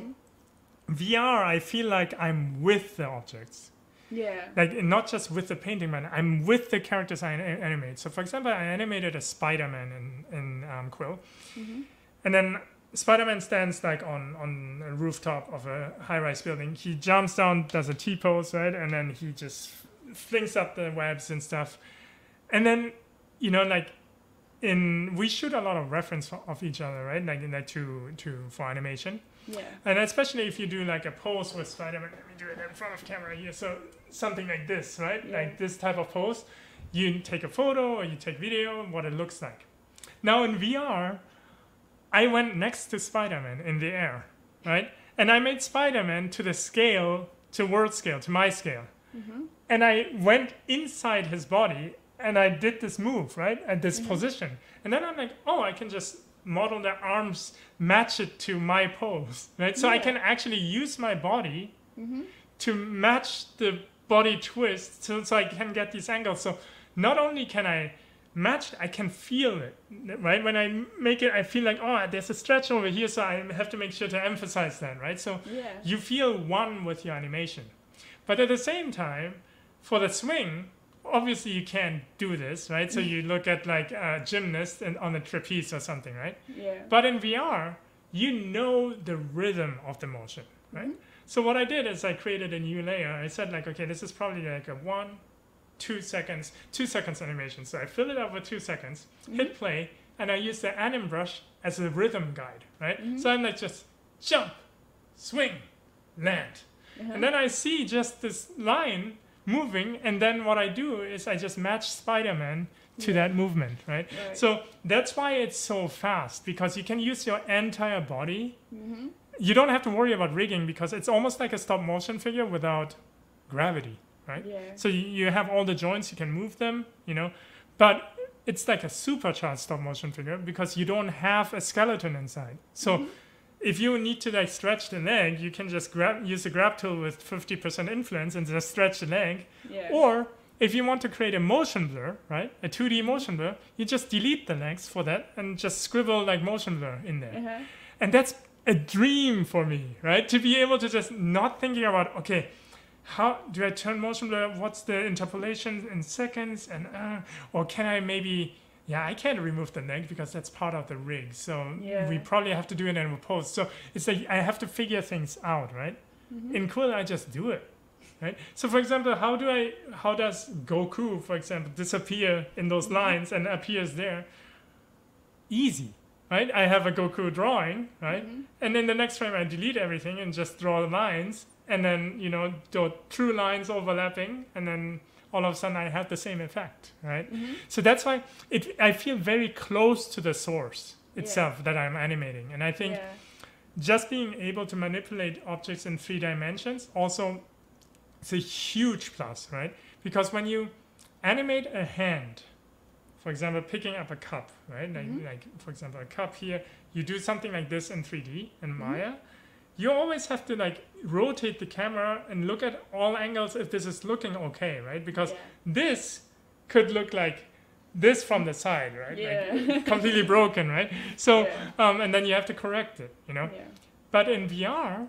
V R, I feel like I'm with the objects. Yeah. Like, not just with the painting, but I'm with the characters I animate. So, for example, I animated a Spider-Man in, in um, Quill. Mm-hmm. And then Spider-Man stands, like, on, on a rooftop of a high-rise building. He jumps down, does a T-pose, right? And then he just flings up the webs and stuff. And then, you know, like, in we shoot a lot of reference of each other, right? Like, in that to, to for animation. Yeah. And especially if you do like a pose with Spider-Man, let me do it in front of camera here. So something like this, right? Yeah. Like this type of pose. You take a photo or you take video, what it looks like. Now in V R, I went next to Spider-Man in the air, right? And I made Spider-Man to the scale, to world scale, to my scale. Mm-hmm. And I went inside his body and I did this move, right? At this mm-hmm. position. And then I'm like, oh, I can just model the arms, match it to my pose, right? So yeah. I can actually use my body mm-hmm. to match the body twist, so, so I can get these angles. So not only can I match it, I can feel it, right? When I make it, I feel like, oh, there's a stretch over here, so I have to make sure to emphasize that, right? So yeah. you feel one with your animation. But at the same time, for the swing, obviously you can't do this, right? So you look at like a gymnast and on a trapeze or something, right? Yeah. But in V R, you know the rhythm of the motion, right? Mm-hmm. So what I did is I created a new layer. I said like, okay, this is probably like a one, two seconds, two seconds animation. So I fill it up with two seconds, mm-hmm. hit play, and I use the Anim Brush as a rhythm guide, right? Mm-hmm. So I'm like just jump, swing, land. Uh-huh. And then I see just this line moving, and then what I do is I just match Spider-Man to yeah. that movement, right? right? So that's why it's so fast, because you can use your entire body, mm-hmm. you don't have to worry about rigging because it's almost like a stop motion figure without gravity, right? Yeah. So you, you have all the joints, you can move them, you know, but it's like a supercharged stop motion figure because you don't have a skeleton inside. So mm-hmm. if you need to like stretch the leg, you can just grab use the grab tool with fifty percent influence and just stretch the leg. Yeah. Or if you want to create a motion blur, right, a two D motion blur, you just delete the legs for that and just scribble like motion blur in there. Uh-huh. And that's a dream for me, right? To be able to just not thinking about, okay, how do I turn motion blur? What's the interpolation in seconds? And uh, or can I maybe, yeah, I can't remove the leg because that's part of the rig. So yeah. we probably have to do it in post. So it's like I have to figure things out, right? Mm-hmm. In Quill, I just do it, right? So for example, how do I, how does Goku, for example, disappear in those mm-hmm. lines and appears there? Easy. Right? I have a Goku drawing, right? Mm-hmm. And then the next frame I delete everything and just draw the lines. And then, you know, the true lines overlapping. And then all of a sudden I have the same effect, right? Mm-hmm. So that's why it. I feel very close to the source itself yeah. that I'm animating. And I think yeah. just being able to manipulate objects in three dimensions also is a huge plus, right? Because when you animate a hand, for example, picking up a cup, right? Like, mm-hmm. like, for example, a cup here, you do something like this in three D, in mm-hmm. Maya. You always have to like rotate the camera and look at all angles if this is looking okay, right? Because yeah. this could look like this from the side, right? Yeah. Like completely broken, right? So, yeah. um, and then you have to correct it, you know? Yeah. But in V R,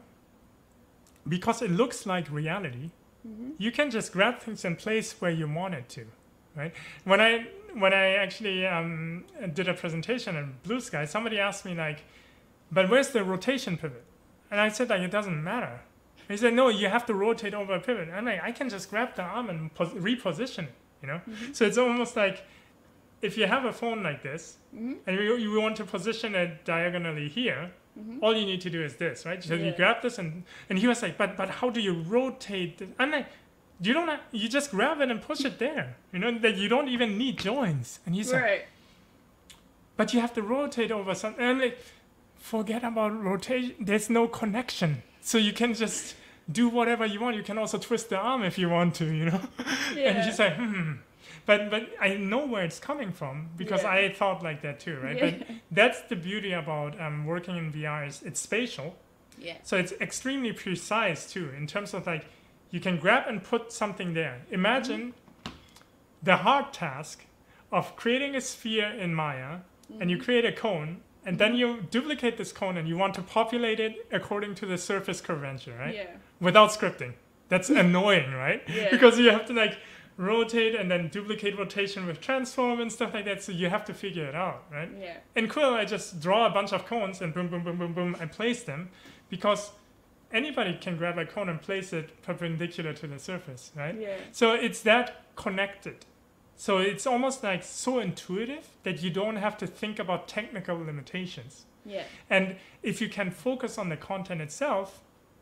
because it looks like reality, mm-hmm. you can just grab things and place where you want it to, right? When I when I actually um, did a presentation in Blue Sky, somebody asked me like, but where's the rotation pivot? And I said like, it doesn't matter. He said, no, you have to rotate over a pivot. And I'm like, I can just grab the arm and pos- reposition it, you know? Mm-hmm. So it's almost like, if you have a phone like this, mm-hmm. and you, you want to position it diagonally here, mm-hmm. all you need to do is this, right? So yeah. you grab this, and, and he was like, but but how do you rotate this? I'm like, you don't have, you just grab it and push it there. You know, that you don't even need joints. And he's right. like, but you have to rotate over something. And I'm like, forget about rotation. There's no connection. So you can just do whatever you want. You can also twist the arm if you want to, you know? Yeah. And he's like, hmm. But but I know where it's coming from because yeah. I thought like that too, right? Yeah. But that's the beauty about um, working in V R is it's spatial. Yeah. So it's extremely precise too in terms of like, you can grab and put something there. Imagine mm-hmm. the hard task of creating a sphere in Maya mm-hmm. and you create a cone and mm-hmm. then you duplicate this cone and you want to populate it according to the surface curvature, right? Yeah. Without scripting. That's annoying, right? Yeah. Because you have to like rotate and then duplicate rotation with transform and stuff like that. So you have to figure it out, right? Yeah. In Quill, I just draw a bunch of cones and boom, boom, boom, boom, boom, I place them because anybody can grab a cone and place it perpendicular to the surface, right? Yeah. So it's that connected. So it's almost like so intuitive that you don't have to think about technical limitations. Yeah. And if you can focus on the content itself,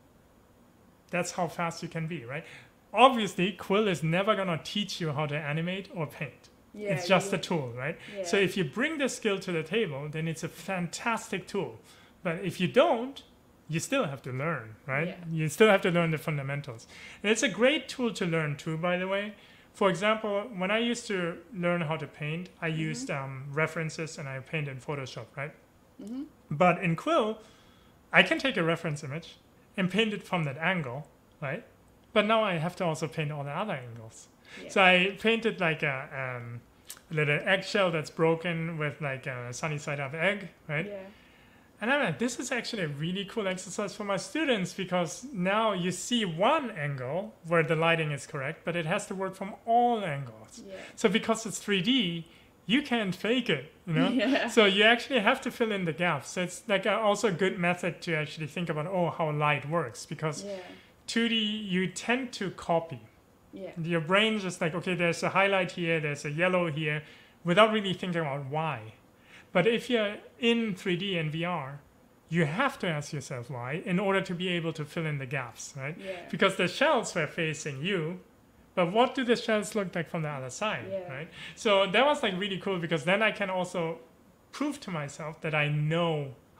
that's how fast you can be, right? Obviously, Quill is never going to teach you how to animate or paint. Yeah, it's just yeah. a tool, right? Yeah. So if you bring the skill to the table, then it's a fantastic tool. But if you don't, you still have to learn, right? Yeah. You still have to learn the fundamentals. And it's a great tool to learn too, by the way. For example, when I used to learn how to paint, I mm-hmm. used um, references and I paint in Photoshop, right? Mm-hmm. But in Quill, I can take a reference image and paint it from that angle, right? But now I have to also paint all the other angles. Yeah. So I painted like a, um, a little eggshell that's broken with like a sunny side up egg, right? Yeah. And I'm like, this is actually a really cool exercise for my students because now you see one angle where the lighting is correct, but it has to work from all angles. Yeah. So because it's three D, you can't fake it, you know? Yeah. So you actually have to fill in the gaps. So it's like a, also a good method to actually think about, oh, how light works because Yeah. two D, you tend to copy. Yeah. Your brain just like, okay, there's a highlight here, there's a yellow here, without really thinking about why. But if you're in three D and V R, you have to ask yourself why in order to be able to fill in the gaps, right? Yeah. Because the shells were facing you, but what do the shells look like from the other side, Yeah. right? So that was like really cool because then I can also prove to myself that I know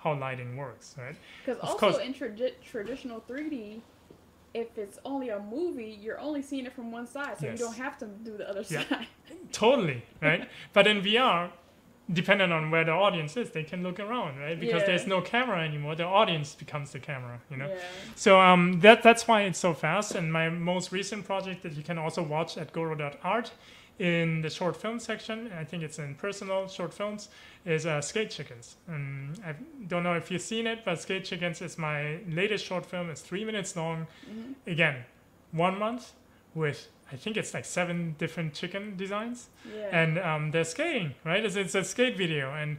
how lighting works, right? Because also course, in tra- traditional three D, if it's only a movie, you're only seeing it from one side, so yes. you don't have to do the other yeah. side. Totally, right? But in V R, depending on where the audience is, they can look around, right? Because yeah. there's no camera anymore. The audience becomes the camera, you know? Yeah. So um, that that's why it's so fast. And my most recent project that you can also watch at goro dot art in the short film section, I think it's in personal short films, is uh, Skate Chickens. And I don't know if you've seen it, but Skate Chickens is my latest short film. It's three minutes long. Mm-hmm. Again, one month with, I think it's like seven different chicken designs. Yeah. And um, they're skating, right? It's, it's a skate video. And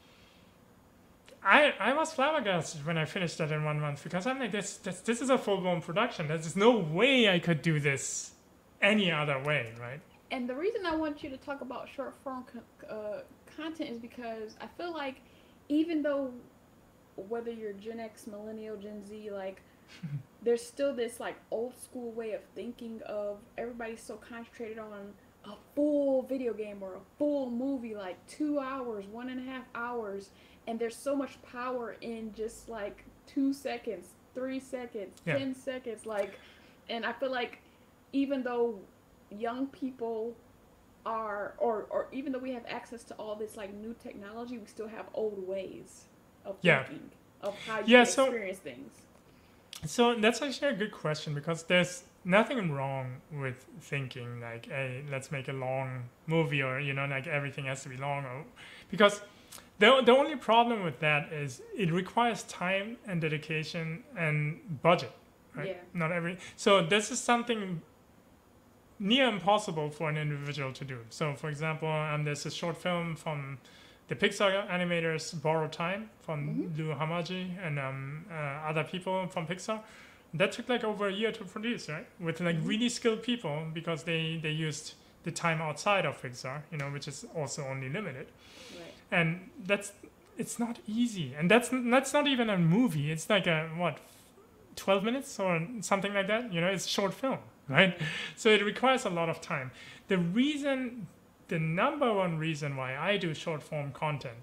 I I was flabbergasted when I finished that in one month, because I'm like, this, this, this is a full-blown production. There's no way I could do this any other way, right? And the reason I want you to talk about short form co- uh, content is because I feel like even though whether you're Gen X, Millennial, Gen Z, like there's still this like old school way of thinking of everybody's so concentrated on a full video game or a full movie, like two hours, one and a half hours. And there's so much power in just like two seconds, three seconds, yeah. ten seconds. Like, and I feel like even though young people are, or or even though we have access to all this like new technology, we still have old ways of yeah. thinking of how you yeah, experience so, things. So that's actually a good question, because there's nothing wrong with thinking like, hey, let's make a long movie, or you know, like everything has to be long, or because the the only problem with that is it requires time and dedication and budget, right? Yeah. Not every so this is something near impossible for an individual to do. So, for example, um, there's a short film from the Pixar animators, Borrow Time, from mm-hmm. Lou Hamaji and um, uh, other people from Pixar. That took like over a year to produce, right? With like mm-hmm. really skilled people, because they, they used the time outside of Pixar, you know, which is also only limited. Right. And that's, it's not easy. And that's that's not even a movie. It's like a, what, twelve minutes or something like that? You know, it's short film. Right? So it requires a lot of time. The reason, the number one reason why I do short form content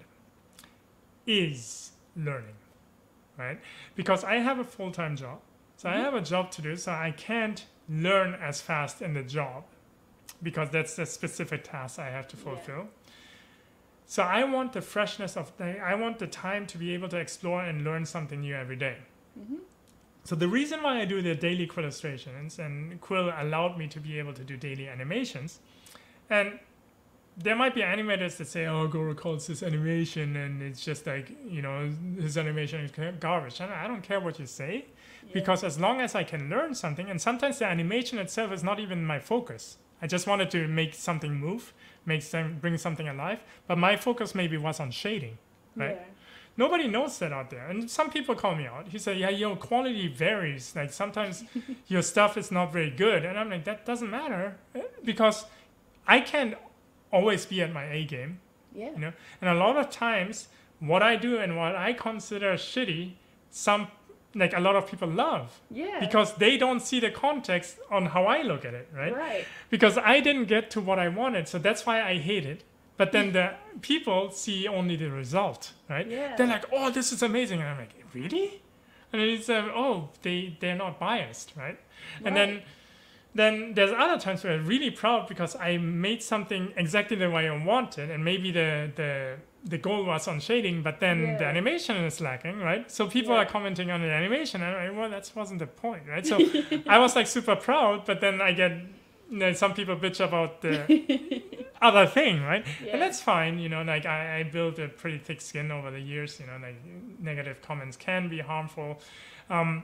is learning, right? Because I have a full-time job. So mm-hmm. I have a job to do, so I can't learn as fast in the job, because that's the specific task I have to fulfill. Yeah. So I want the freshness of, the, I want the time to be able to explore and learn something new every day. Mm-hmm. So the reason why I do the daily Quill illustrations, and Quill allowed me to be able to do daily animations, and there might be animators that say, oh, Goro calls this animation and it's just like, you know, his animation is garbage. And I don't care what you say, yeah. because as long as I can learn something, and sometimes the animation itself is not even my focus. I just wanted to make something move, make some, bring something alive, but my focus maybe was on shading, right? Yeah. Nobody knows that out there. And some people call me out. He said, yeah, your quality varies. Like sometimes your stuff is not very good. And I'm like, that doesn't matter, because I can't always be at my A game. Yeah. You know? And a lot of times what I do and what I consider shitty, some like a lot of people love. Yeah. Because they don't see the context on how I look at it, right? Right. Because I didn't get to what I wanted. So that's why I hate it. But then the people see only the result, right? Yeah. They're like, oh, this is amazing. And I'm like, really? And it's, uh, oh, they, they're not biased, right? right? And then then there's other times where I'm really proud because I made something exactly the way I wanted. And maybe the, the, the goal was on shading, but then yeah. the animation is lacking, right? So people yeah. are commenting on the animation. And I'm like, well, that wasn't the point, right? So I was like super proud, but then I get, you know, some people bitch about the other thing, right? Yeah. And that's fine, you know, like I, I built a pretty thick skin over the years, you know, like negative comments can be harmful. Um,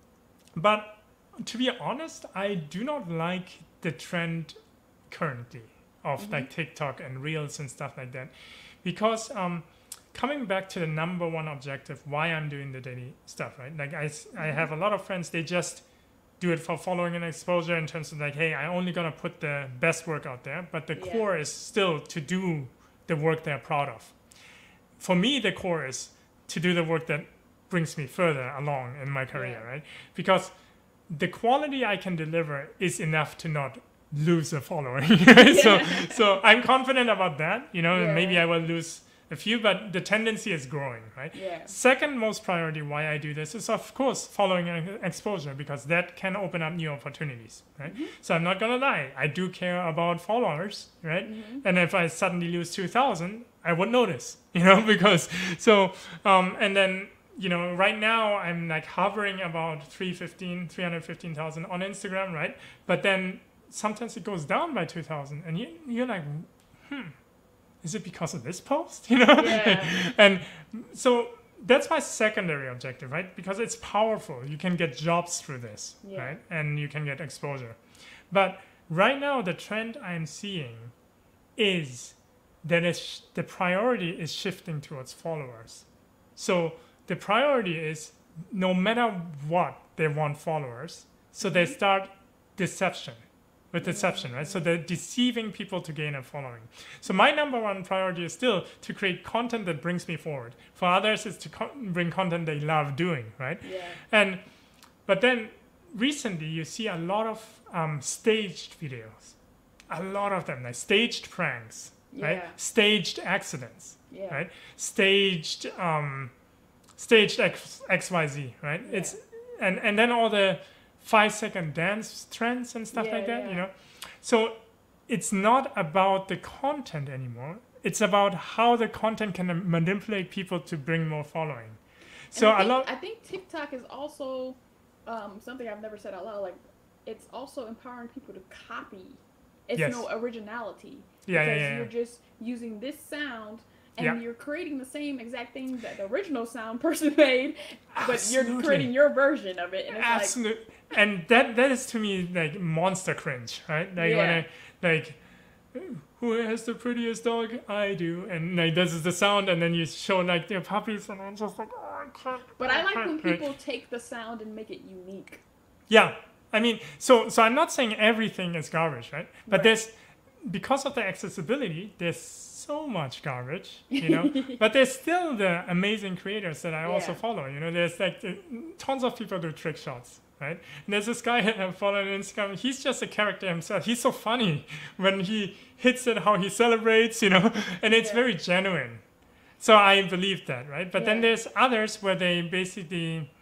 but to be honest, I do not like the trend currently of mm-hmm. like TikTok and Reels and stuff like that. Because um, coming back to the number one objective, why I'm doing the daily stuff, right? Like I, I have a lot of friends, they just do it for following and exposure in terms of like, hey, I only gonna put the best work out there, but the yeah. core is still to do the work they're proud of. For me, the core is to do the work that brings me further along in my career, yeah. right? Because the quality I can deliver is enough to not lose a following. Right? yeah. So, so I'm confident about that. You know, yeah. maybe I will lose a few, but the tendency is growing, right? Yeah. Second most priority why I do this is, of course, following exposure, because that can open up new opportunities, right? Mm-hmm. So I'm not going to lie. I do care about followers, right? Mm-hmm. And if I suddenly lose two thousand, I would notice, you know, because so, um, and then, you know, right now I'm like hovering about three hundred fifteen thousand on Instagram, right? But then sometimes it goes down by two thousand, and you, you're like, hmm, is it because of this post? You know? Yeah. And so that's my secondary objective, right? Because it's powerful. You can get jobs through this, yeah. right? And you can get exposure. But right now, the trend I'm seeing is that it's, the priority is shifting towards followers. So the priority is no matter what, they want followers. So they start deception. With deception, right? So they're deceiving people to gain a following. So my number one priority is still to create content that brings me forward. For others, it's to co- bring content they love doing, right? Yeah. And but then recently, you see a lot of um, staged videos, a lot of them, like staged pranks, yeah. right? Staged accidents, yeah. right? Staged, um, staged X, X Y Z, right? Yeah. It's and and then all the five second dance trends and stuff yeah, like that, yeah. you know? So it's not about the content anymore. It's about how the content can manipulate people to bring more following. So I think, a lot. I think TikTok is also um, something I've never said out loud. Like, it's also empowering people to copy. It's Yes. no originality. Yeah, because yeah, yeah, you're yeah. just using this sound and Yeah. you're creating the same exact thing that the original sound person made, but Absolutely. you're creating your version of it. And it's Absolutely. Like, and that that is to me like monster cringe, right? Like yeah. when I like, who has the prettiest dog? I do, and like this is the sound, and then you show like their puppies, and I'm just like, oh, I can't. But I like can't, when right? people take the sound and make it unique. Yeah, I mean, so so I'm not saying everything is garbage, right? But Right. there's because of the accessibility, there's so much garbage, you know. But there's still the amazing creators that I also Yeah. follow. You know, there's like uh, tons of people do trick shots. Right? And there's this guy that I follow on Instagram. He's just a character himself. He's so funny when he hits it, how he celebrates, you know, and it's Yeah. very genuine. So I believe that, right? But then Yeah. there's others where they basically,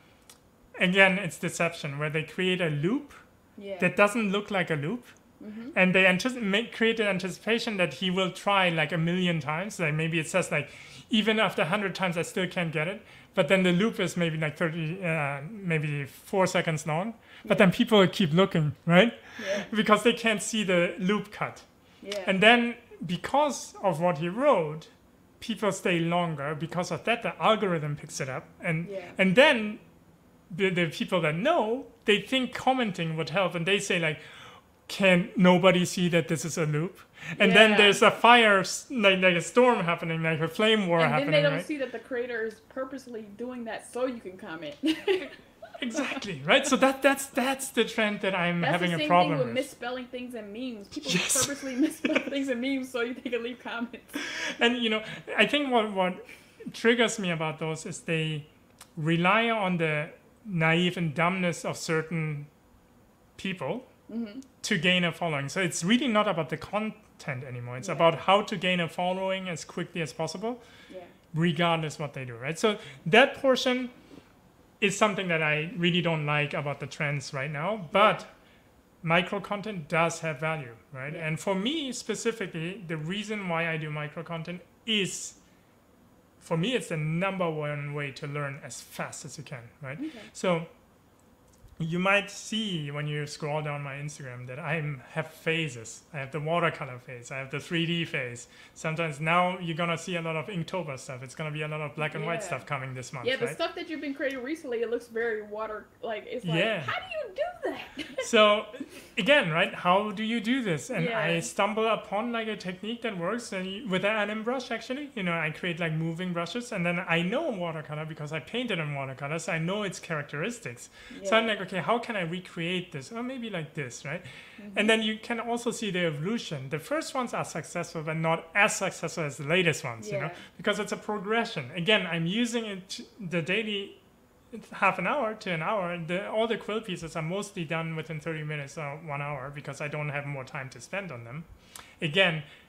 again, it's deception, where they create a loop Yeah. that doesn't look like a loop. Mm-hmm. And they antici- make, create an anticipation that he will try like a million times. Like maybe it says like, even after a hundred times, I still can't get it. But then the loop is maybe like thirty, uh, maybe four seconds long. But Yeah. then people keep looking, right? Yeah. Because they can't see the loop cut. Yeah. And then because of what he wrote, people stay longer. Because of that, the algorithm picks it up. And Yeah. and then the, the people that know, they think commenting would help. And they say like, can nobody see that this is a loop? And then Yeah. there's a fire, s- like, like a storm happening, like a flame war and then happening, they don't right? see that the creator is purposely doing that so you can comment. Exactly, right? So that that's that's the trend that I'm That's having the a same problem thing with, with. misspelling things and memes. People Yes. purposely misspell things and memes so they can leave comments. And you know, I think what what triggers me about those is they rely on the naive and dumbness of certain people Mm-hmm. to gain a following. So it's really not about the content anymore. It's Yeah. about how to gain a following as quickly as possible, Yeah. regardless what they do, right? So that portion is something that I really don't like about the trends right now, but micro content does have value, right? Yeah. And for me specifically, the reason why I do micro content is, for me, it's the number one way to learn as fast as you can, right? Okay. So you might see when you scroll down my Instagram that I have phases. I have the watercolor phase. I have the three D phase. Sometimes now you're going to see a lot of Inktober stuff. It's going to be a lot of black and white Yeah. stuff coming this month, Yeah, the right? stuff that you've been creating recently, it looks very water, like, it's like, Yeah. how do you do that? So again, right, how do you do this? And Yeah. I stumble upon like a technique that works and you, with an anim brush actually. You know, I create like moving brushes and then I know watercolor because I painted on watercolor, so I know its characteristics. So I'm like, okay, how can I recreate this? Or maybe like this, right? Mm-hmm. And then you can also see the evolution. The first ones are successful, but not as successful as the latest ones, you know, Yeah. because it's a progression. Again, I'm using it the daily half an hour to an hour. The, all the quill pieces are mostly done within thirty minutes or one hour because I don't have more time to spend on them. Again,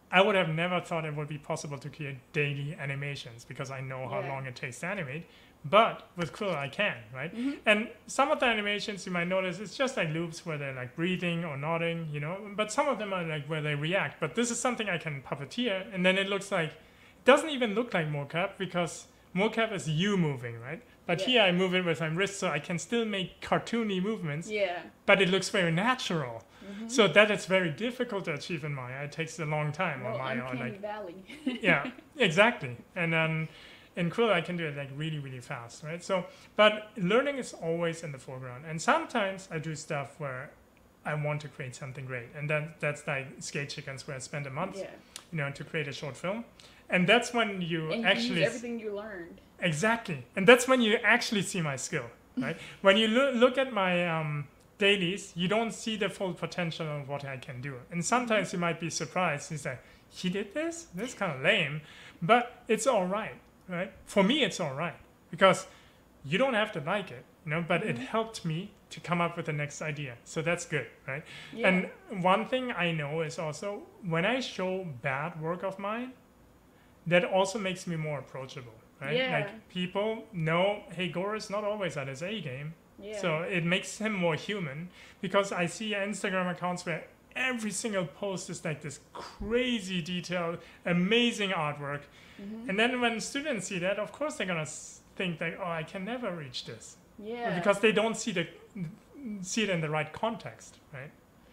I would have never thought it would be possible to create daily animations because I know how Yeah. long it takes to animate. But with Quill, I can, right? Mm-hmm. And some of the animations you might notice, it's just like loops where they're like breathing or nodding, you know. But some of them are like where they react. But this is something I can puppeteer, and then it looks like, it doesn't even look like mocap because mocap is you moving, right? But Yeah. here I move it with my wrist, so I can still make cartoony movements, Yeah. but it looks very natural. Mm-hmm. So that is very difficult to achieve in Maya. It takes a long time Well, on Maya. Or Uncanny like, Valley. yeah, exactly. And then in Quill, I can do it like really, really fast, right? So, but learning is always in the foreground. And sometimes I do stuff where I want to create something great. And then that's like Skate Chickens, where I spent a month, Yeah. you know, to create a short film. And that's when you And you actually... use everything you learned. Exactly. And that's when you actually see my skill, right? When you lo- look at my um, dailies, you don't see the full potential of what I can do. And sometimes you might be surprised. It's like, he did this? This is kind of lame. But it's all right, right? For me, it's all right. Because you don't have to like it, you know, but it helped me to come up with the next idea. So that's good, right? Yeah. And one thing I know is also, when I show bad work of mine, that also makes me more approachable. Right? Yeah. Like people know, hey, Gore is not always at his A game. Yeah. So it makes him more human because I see Instagram accounts where every single post is like this crazy detailed, amazing artwork. Mm-hmm. And then when students see that, of course they're going to think like, oh, I can never reach this. Yeah. Because they don't see the see it in the right context, right?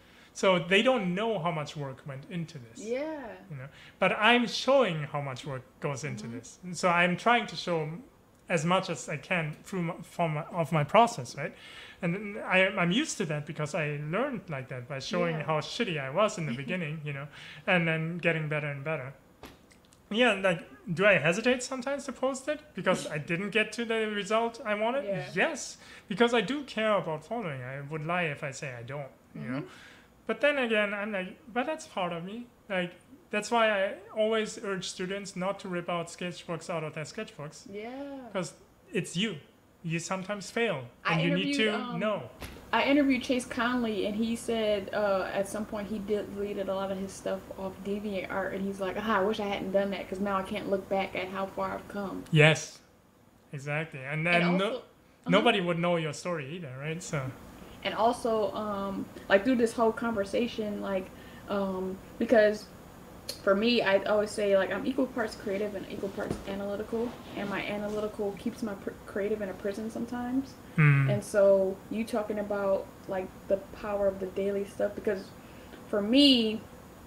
So they don't know how much work went into this. Yeah. You know, but I'm showing how much work goes into Mm-hmm. this, and so I'm trying to show as much as I can through my, from my, of my process, right? And I, I'm used to that because I learned like that by showing Yeah. how shitty I was in the beginning, you know, and then getting better and better. Yeah, like, do I hesitate sometimes to post it because I didn't get to the result I wanted? Yeah. Yes, because I do care about following. I would lie if I say I don't, you know. Mhm. But then again, I'm like, but that's part of me. Like, that's why I always urge students not to rip out sketchbooks out of their sketchbooks Yeah. because it's you. You sometimes fail, I and you need to interviewed, um, know. I interviewed Chase Conley, and he said uh, at some point he did deleted a lot of his stuff off DeviantArt, and he's like, ah, I wish I hadn't done that because now I can't look back at how far I've come. Yes, exactly. And then And no, also, uh-huh. nobody would know your story either, right? So And also, um, like through this whole conversation, like, um, because for me, I always say like I'm equal parts creative and equal parts analytical, and my analytical keeps my pr- creative in a prison sometimes. hmm. And so you talking about like the power of the daily stuff, because for me,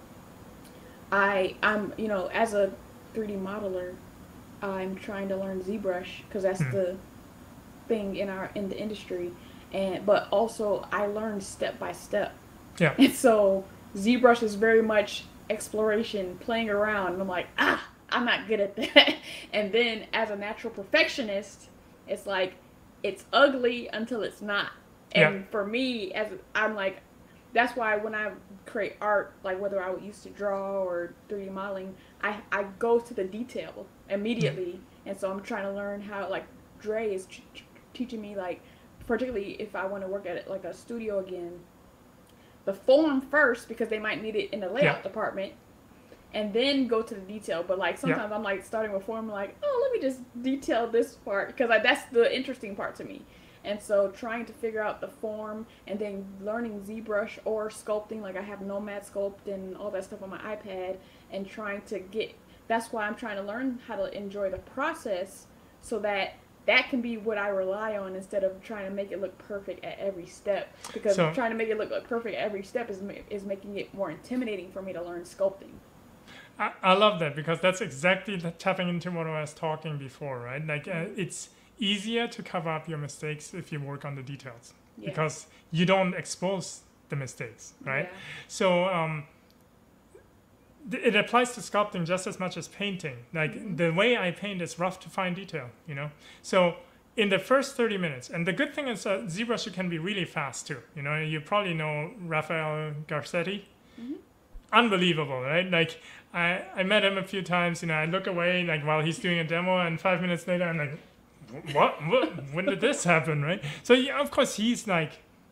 I I'm you know as a three D modeler, I'm trying to learn ZBrush because that's Hmm. the thing in our in the industry, and but also I learned step by step. Yeah. And so ZBrush is very much exploration, playing around, and I'm like, ah, I'm not good at that. And then as a natural perfectionist, it's like it's ugly until it's not. And Yeah. for me, as I'm like, that's why when I create art, like whether I used to draw or three D modeling, I, I go to the detail immediately. And so I'm trying to learn how, like, Dre is t- t- teaching me, like, particularly if I want to work at it, like a studio again, the form first, because they might need it in the layout Yeah. department, and then go to the detail. But like sometimes I'm like starting with form, like, oh, let me just detail this part, because like that's the interesting part to me. And so trying to figure out the form, and then learning ZBrush or sculpting, like I have Nomad Sculpt and all that stuff on my iPad, and trying to get, that's why I'm trying to learn how to enjoy the process, so that that can be what I rely on instead of trying to make it look perfect at every step. Because So- trying to make it look perfect at every step is ma- is making it more intimidating for me to learn sculpting. I, I love that because that's exactly the tapping into what I was talking before, right? Like uh, it's easier to cover up your mistakes if you work on the details Yeah. because you don't expose the mistakes, right? Yeah. So um, th- it applies to sculpting just as much as painting. Like Mhm. the way I paint is rough to fine detail, you know? So in the first thirty minutes, and the good thing is uh, ZBrush you can be really fast too. You know, you probably know Rafael Garcetti. Mhm. Unbelievable, right? Like I, I met him a few times, you know, I look away like while he's doing a demo and five minutes later I'm like, what? what? When did this happen, right? So yeah, of course he's like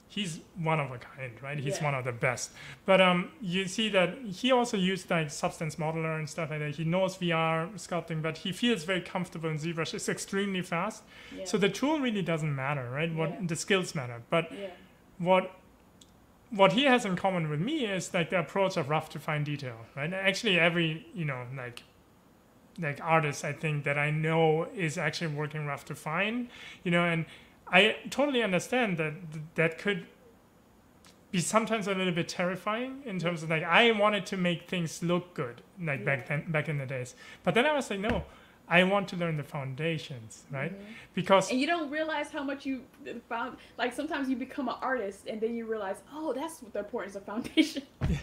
he's one of a kind, right? He's Yeah. one of the best. But um, you see that he also used like Substance Modeler and stuff like that. He knows V R sculpting, but he feels very comfortable in ZBrush. It's extremely fast. Yeah. So the tool really doesn't matter, right? What Yeah. the skills matter. But yeah. what what he has in common with me is like the approach of rough to fine detail, right? Actually, every you know like like artist I think that I know is actually working rough to fine, you know, and I totally understand that that could be sometimes a little bit terrifying in terms of like I wanted to make things look good like Yeah. back then back in the days, but then I was like no. I want to learn the foundations, right? Mhm. Because And you don't realize how much you found. Like sometimes you become an artist, and then you realize, oh, that's the importance of foundation.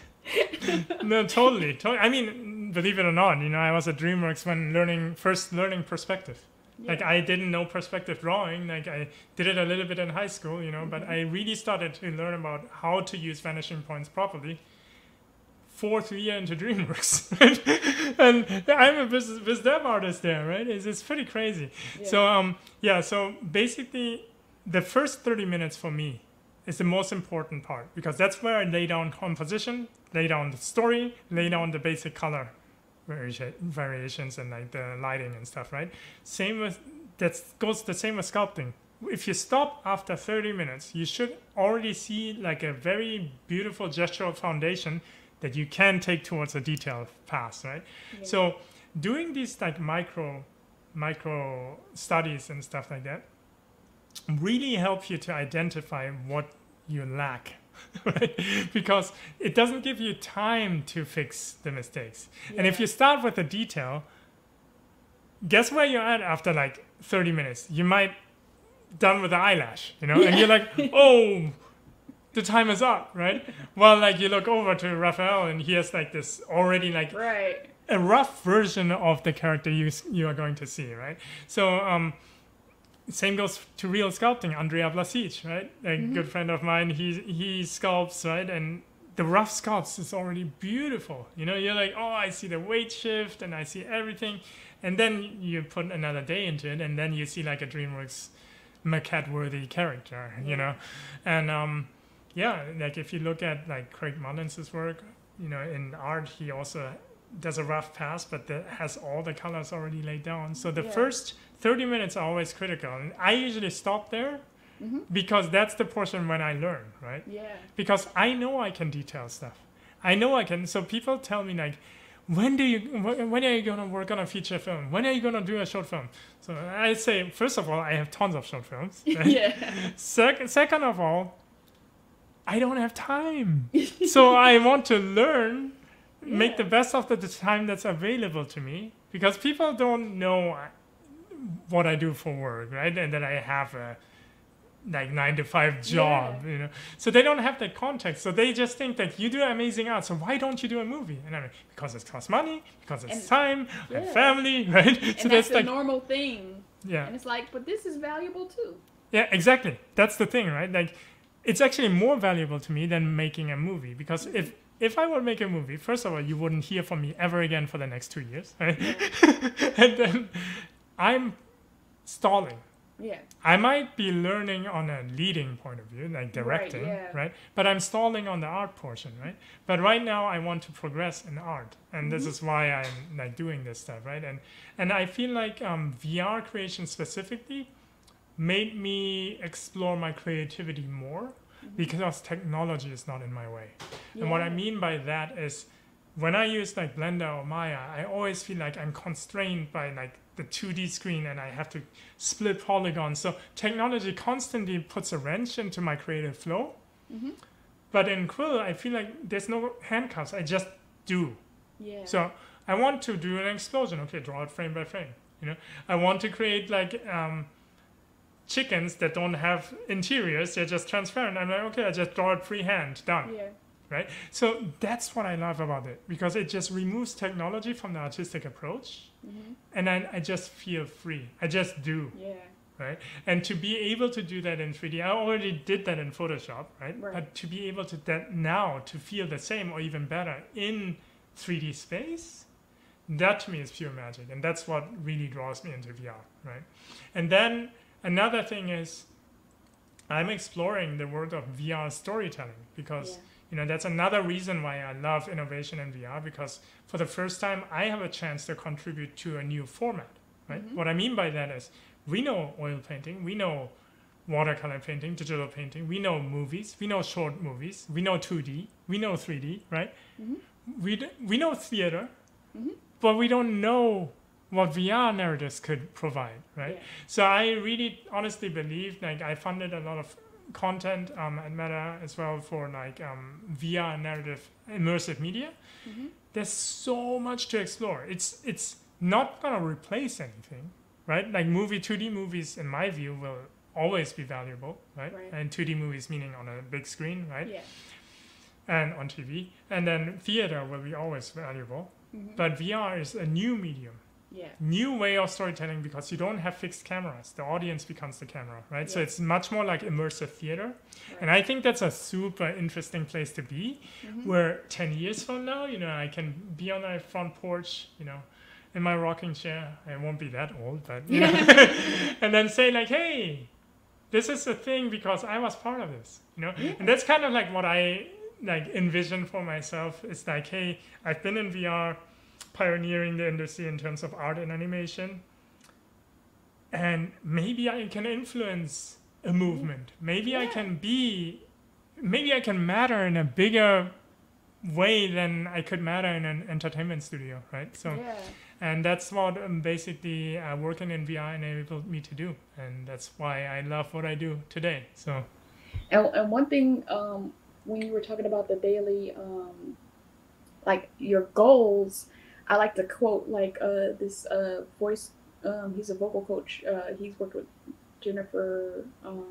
no, totally, totally. I mean, believe it or not, you know, I was at DreamWorks when learning first learning perspective. Like Yeah. I didn't know perspective drawing. Like I did it a little bit in high school, you know, Mm-hmm. but I really started to learn about how to use vanishing points properly. Fourth year into DreamWorks, and I'm a business biz dev artist there, right? It's, it's pretty crazy. Yeah. So um yeah, so basically, the first thirty minutes for me is the most important part because that's where I lay down composition, lay down the story, lay down the basic color vari- variations and like the lighting and stuff, right? Same with that goes the same with sculpting. If you stop after thirty minutes, you should already see like a very beautiful gestural foundation that you can take towards a detailed pass, right? Yeah. So doing these like micro micro studies and stuff like that really help you to identify what you lack, right? Because it doesn't give you time to fix the mistakes. And if Yeah. you start with the detail, guess where you're at after like thirty minutes? You might done with the eyelash, you know, and you're like, oh, the time is up, right? Well, like you look over to Raphael and he has like this already like Right. a rough version of the character you s- you are going to see, right? So um, same goes to real sculpting. Andrea Blasic, right? A good friend of mine. He he sculpts, right? And the rough sculpts is already beautiful. You know, you're like, oh, I see the weight shift and I see everything, and then you put another day into it, and then you see like a DreamWorks maquette-worthy character, you Yeah. know, and um, yeah, like if you look at like Craig Mullins' work, you know, in art, he also does a rough pass, but that has all the colors already laid down. So the Yeah. first thirty minutes are always critical, and I usually stop there Mhm. because that's the portion when I learn, right? Yeah. Because I know I can detail stuff. I know I can. So people tell me like, when do you, wh- when are you gonna work on a feature film? When are you gonna do a short film? So I say, first of all, I have tons of short films. Right? Yeah. Sec- second of all, I don't have time. So I want to learn, make Yeah. the best of the the time that's available to me, because people don't know what I do for work, right? And that I have a like nine to five job, Yeah. you know. So they don't have that context. So they just think that you do amazing art. So why don't you do a movie? And I'm like, because it costs money, because it's And- time, yeah. and family, right? And so that's that's the like, normal thing. yeah. And it's like, but this is valuable too. Yeah, exactly. That's the thing, right? Like, it's actually more valuable to me than making a movie, because if if I would make a movie, first of all, you wouldn't hear from me ever again for the next two years, right? And then I'm stalling. Yeah. I might be learning on a leading point of view, like directing, yeah. right? But I'm stalling on the art portion, right? But right now I want to progress in art, and this is why I'm like doing this stuff, right? And and I feel like um, V R creation specifically made me explore my creativity more because technology is not in my way. And what I Yeah. mean by that is, when I use like Blender or Maya, I always feel like I'm constrained by like the two D screen and I have to split polygons. So technology constantly puts a wrench into my creative flow. Mhm. But in Quill, I feel like there's no handcuffs. I just do. Yeah. So I want to do an explosion. Okay, draw it frame by frame. You know, I want to create like um, chickens that don't have interiors. They're just transparent. I'm like, okay, I just draw it freehand. Done. Yeah. Right? So that's what I love about it, because it just removes technology from the artistic approach, Mhm. and then I just feel free. I just do, Yeah. right? And to be able to do that in three D, I already did that in Photoshop, right? Right. But to be able to that now to feel the same or even better in three D space, that to me is pure magic, and that's what really draws me into V R, right? And then another thing is, I'm exploring the world of V R storytelling because Yeah. you know that's another reason why I love innovation in V R, because for the first time I have a chance to contribute to a new format. Right? Mhm. What I mean by that is we know oil painting, we know watercolor painting, digital painting, we know movies, we know short movies, we know two D, we know three D, right? Mhm. We d- we know theater, Mhm. but we don't know what V R narratives could provide, right? Yeah. So I really honestly believe, like, I funded a lot of content um, at Meta as well for like um, V R narrative immersive media. Mhm. There's so much to explore. It's it's not gonna replace anything, right? Like movie two D movies, in my view, will always be valuable, right? Right. And two D movies meaning on a big screen, right? Yeah. And on T V. And then theater will be always valuable. Mhm. But V R is a new medium, Yeah. new way of storytelling, because you don't have fixed cameras. The audience becomes the camera, right? So Yeah. it's much more like immersive theater. Right. And I think that's a super interesting place to be, Mhm. where ten years from now, you know, I can be on my front porch, you know, in my rocking chair. I won't be that old, but, you know, and then say like, hey, this is a thing because I was part of this, you know? Yeah. And that's kind of like what I like envision for myself. It's like, hey, I've been in V R pioneering the industry in terms of art and animation, and maybe I can influence a movement. Maybe I Yeah. can be, maybe I can matter in a bigger way than I could matter in an entertainment studio, right? So, Yeah. and that's what um, basically uh, working in V R enabled me to do, and that's why I love what I do today. So, And, and one thing, um, when you were talking about the daily, um, like your goals, I like to quote like uh, this uh, voice. Um, he's a vocal coach. Uh, he's worked with Jennifer, um,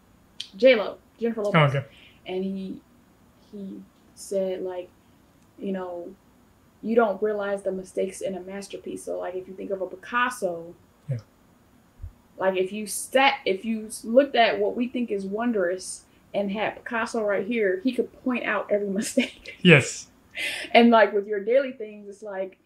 J Lo, Jennifer Lopez, oh, okay. and he he said like, you know, you don't realize the mistakes in a masterpiece. So like if you think of a Picasso, Yeah. like if you sat, if you looked at what we think is wondrous and had Picasso right here, he could point out every mistake. Yes. And like with your daily things, it's like,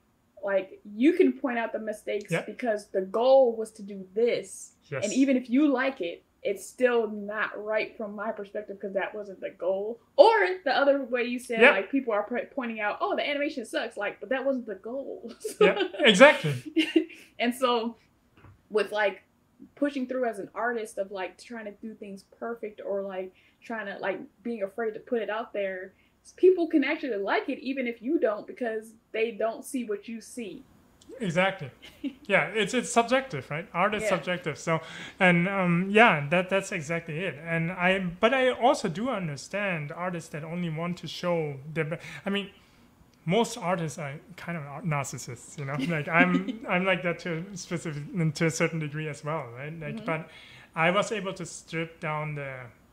like you can point out the mistakes Yeah. because the goal was to do this. Yes. And even if you like it, it's still not right from my perspective because that wasn't the goal. Or the other way you said, Yeah. like people are p- pointing out, oh, the animation sucks, like, but that wasn't the goal. Yeah, exactly. And so with like pushing through as an artist of like trying to do things perfect or like trying to like being afraid to put it out there, people can actually like it even if you don't because they don't see what you see. Exactly. Yeah, it's it's subjective, right? Art is Yeah. subjective. So, and um, yeah, that that's exactly it. And I, but I also do understand artists that only want to show their. Be- I mean, most artists are kind of narcissists, you know. Like I'm, I'm like that to a specific to a certain degree as well, right? Like, Mhm. but I was able to strip down the,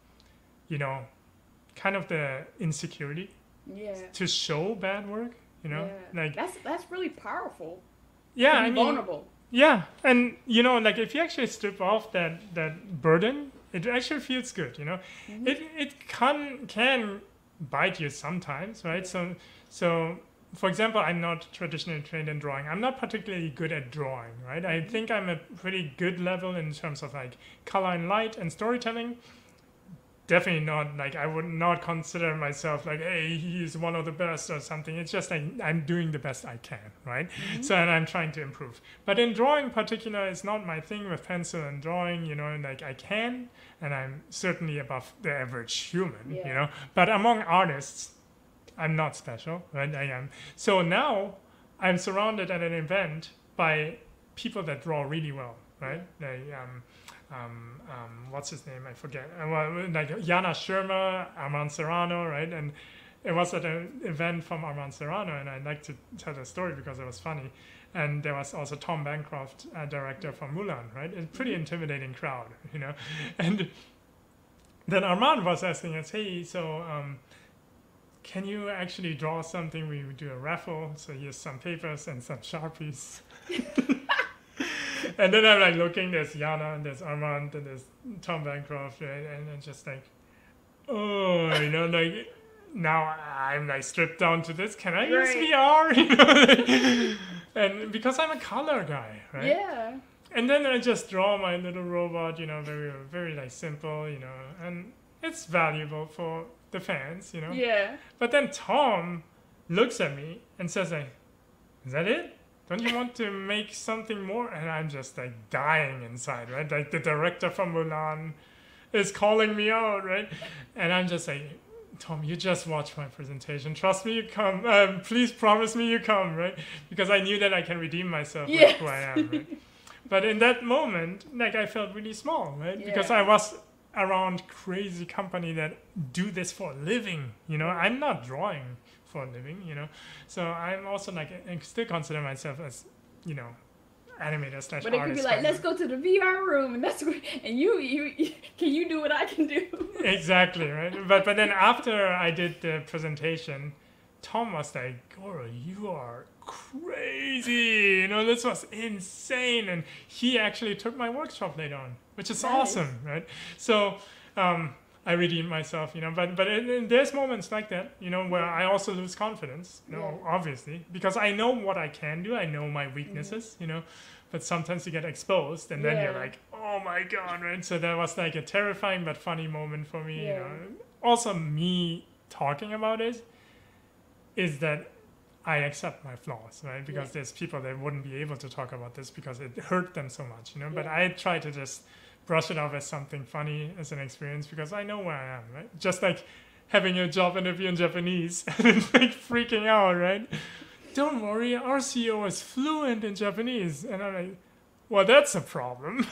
you know, kind of the insecurity Yeah. to show bad work, you know, Yeah. like that's that's really powerful. yeah, To I be mean. vulnerable. Yeah, and you know, like if you actually strip off that that burden, it actually feels good. You know, Mhm. it it can can bite you sometimes, right? Yeah. So so for example, I'm not traditionally trained in drawing. I'm not particularly good at drawing, right? I Mhm. think I'm a pretty good level in terms of like color and light and storytelling. Definitely not like I would not consider myself like, hey, he's one of the best or something. It's just like I'm doing the best I can, right? Mhm. So and I'm trying to improve. But in drawing in particular, it's not my thing with pencil and drawing, you know, like I can, and I'm certainly above the average human, Yeah. you know. But among artists, I'm not special, right? I am. So now I'm surrounded at an event by people that draw really well, right? They um um, um, what's his name? I forget. Uh, well, like Yana Sherma, Armand Serrano, right? And it was at an event from Armand Serrano, and I like to tell the story because it was funny. And there was also Tom Bancroft, uh, director from Mulan, right? A pretty intimidating crowd, you know. And then Armand was asking us, hey, so um, can you actually draw something? We would do a raffle, so here's some papers and some Sharpies. And then I'm like looking, there's Yana and there's Armand and there's Tom Bancroft, right? And it's just like, oh, you know, like now I'm like stripped down to this. Can I use Right. V R? You know, like, and because I'm a color guy, right? Yeah. and then I just draw my little robot, you know, very, very like simple, you know, and it's valuable for the fans, you know. Yeah. But then Tom looks at me and says, like, "Is that it? Don't you want to make something more?" And I'm just like dying inside, right? Like the director from Mulan is calling me out, right? And I'm just like, "Tom, you just watched my presentation. Trust me, you come. Um, please promise me you come," right? Because I knew that I can redeem myself Yes. with who I am, right? But in that moment, like I felt really small, right? Yeah. Because I was around crazy company that do this for a living, you know. I'm not drawing for a living, you know. So I'm also like, I still consider myself as, you know, animator slash artist. But it could be like, let's go to the V R room, and that's where, and you, you, can you do what I can do? Exactly, right? But but then after I did the presentation, Tom was like, "Goro, you are crazy. You know, this was insane." And he actually took my workshop later on, which is Nice. awesome, right? So um, I redeemed myself, you know. But but it, it- there's moments like that, you know, where I also lose confidence, you know, Yeah. obviously, because I know what I can do. I know my weaknesses, you know. But sometimes you get exposed, and then you're Yeah. like, "Oh my god!" Right? So that was like a terrifying but funny moment for me. You Yeah. know. Also, me talking about it is that I accept my flaws, right? Because Yeah. there's people that wouldn't be able to talk about this because it hurt them so much, you know. But Yeah. I try to just brush it off as something funny, as an experience, because I know where I am, right? Just like having a job interview in Japanese and like freaking out, right? "Don't worry, our C E O is fluent in Japanese," and I'm like, "Well, that's a problem."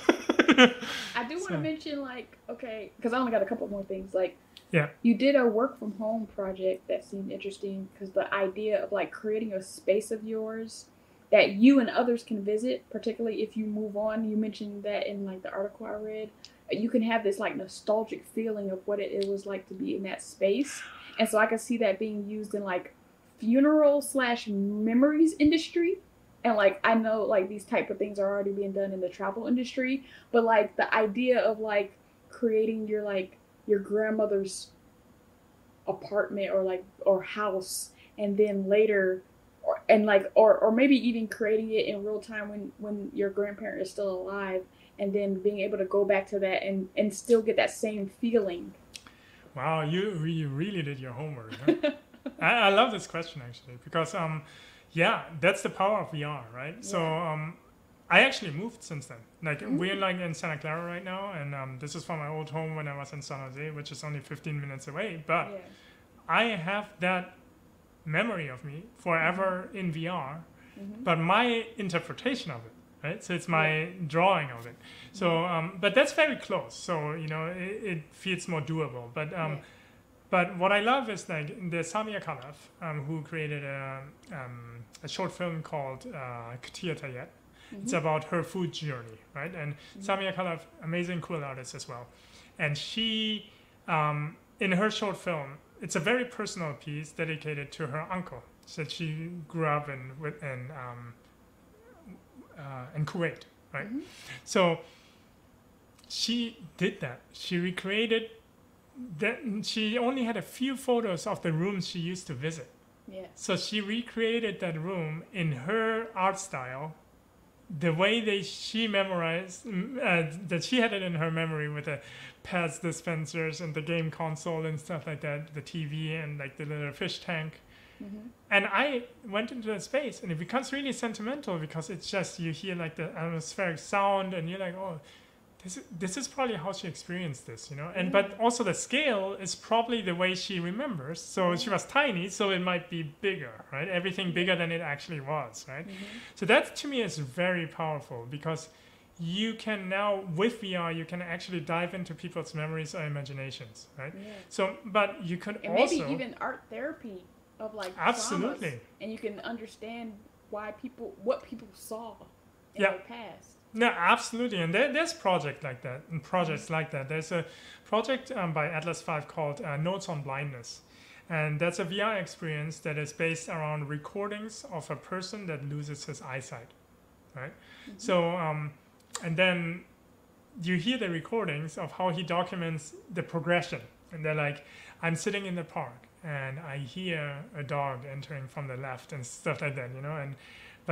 I do want to So- mention, like, okay, because I only got a couple more things. Like, Yeah. you did a work from home project that seemed interesting because the idea of like creating a space of yours that you and others can visit, particularly if you move on. You mentioned that in like the article I read, you can have this like nostalgic feeling of what it, it was like to be in that space, and so I can see that being used in like funeral slash memories industry. And like I know like these type of things are already being done in the travel industry, but like the idea of like creating your like your grandmother's apartment or like or house, and then later or and like or or maybe even creating it in real time when when your grandparent is still alive, and then being able to go back to that and and still get that same feeling. Wow, you you really did your homework. Huh? I, I love this question actually because um, yeah, that's the power of V R, right? So Yeah. um, I actually moved since then. Like Mm. we're like in Santa Clara right now, and um, this is from my old home when I was in San Jose, which is only fifteen minutes away. But Yeah. I have that memory of me forever in V R, Mhm. but my interpretation of it, right? So it's my drawing of it. So, um, but that's very close. So you know, it, it feels more doable. But um, Yeah. but what I love is like the Samia Khalaf, um, who created a, um, a short film called uh, Katia Tayet. It's Mhm. about her food journey, right? And Samia Khalaf, amazing cool artist as well. And she, um, in her short film, it's a very personal piece dedicated to her uncle. So she grew up in with- in um, uh, in Kuwait, right? Mhm. So she did that. She recreated that. She only had a few photos of the rooms she used to visit. Yeah. So she recreated that room in her art style, the way they she memorized mm, uh, that she had it in her memory with the pads dispensers and the game console and stuff like that, the T V and like the little fish tank. Mhm. And I went into that space, and it becomes really sentimental because it's just you hear like the atmospheric sound, and you're like, oh, this is, this is probably how she experienced this, you know. And but also the scale is probably the way she remembers. So she was tiny, so it might be bigger, right? Everything bigger than it actually was, right? Mhm. So that to me is very powerful because you can now with V R you can actually dive into people's memories or imaginations, right? Yeah. So, but you could And also maybe even art therapy of like Absolutely. traumas, and you can understand why people what people saw in Yeah. their past. No, absolutely, and there, there's project like that, and projects like that. There's a project um, by Atlas Five called uh, Notes on Blindness, and that's a V R experience that is based around recordings of a person that loses his eyesight, right? So, um, and then you hear the recordings of how he documents the progression, and they're like, I'm sitting in the park and I hear a dog entering from the left and stuff like that, you know, and but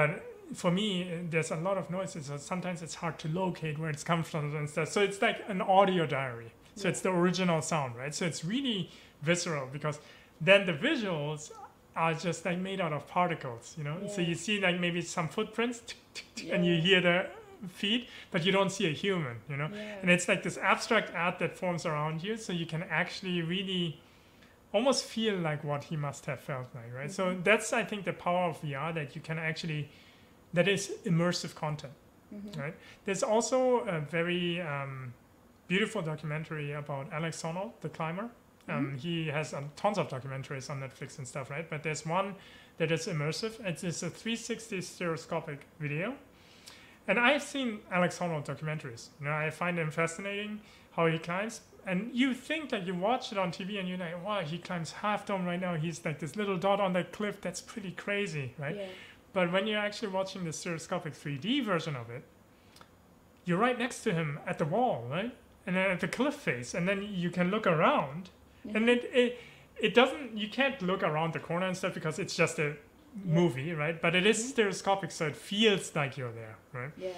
for me, uh, there's a lot of noises, so sometimes it's hard to locate where it's come from and stuff. So it's like an audio diary. So Yeah. it's the original sound, right? So it's really visceral because then the visuals are just like made out of particles, you know? So Yeah. you see like maybe some footprints and you Yeah. hear the feet, but you don't see a human, you know? Yeah. And it's like this abstract art that forms around you, so you can actually really almost feel like what he must have felt like, right? So Mhm. that's, I think, the power of V R, that you can actually, that is immersive content, Mhm. right? There's also a very um, beautiful documentary about Alex Honnold, the climber. Um, He has um, tons of documentaries on Netflix and stuff, right? But there's one that is immersive. It's, it's a three sixty stereoscopic video. And I've seen Alex Honnold documentaries. You know, I find him fascinating how he climbs. And you think that you watch it on T V and you're like, wow, he climbs Half Dome right now. He's like this little dot on that cliff. That's pretty crazy, right? Yeah. But when you're actually watching the stereoscopic three D version of it, you're right next to him at the wall, right? And then at the cliff face. And then you can look around. And Mhm. it, it, it doesn't, you can't look around the corner and stuff because it's just a movie, right? But it is Mhm. stereoscopic, so it feels like you're there, right? Yeah.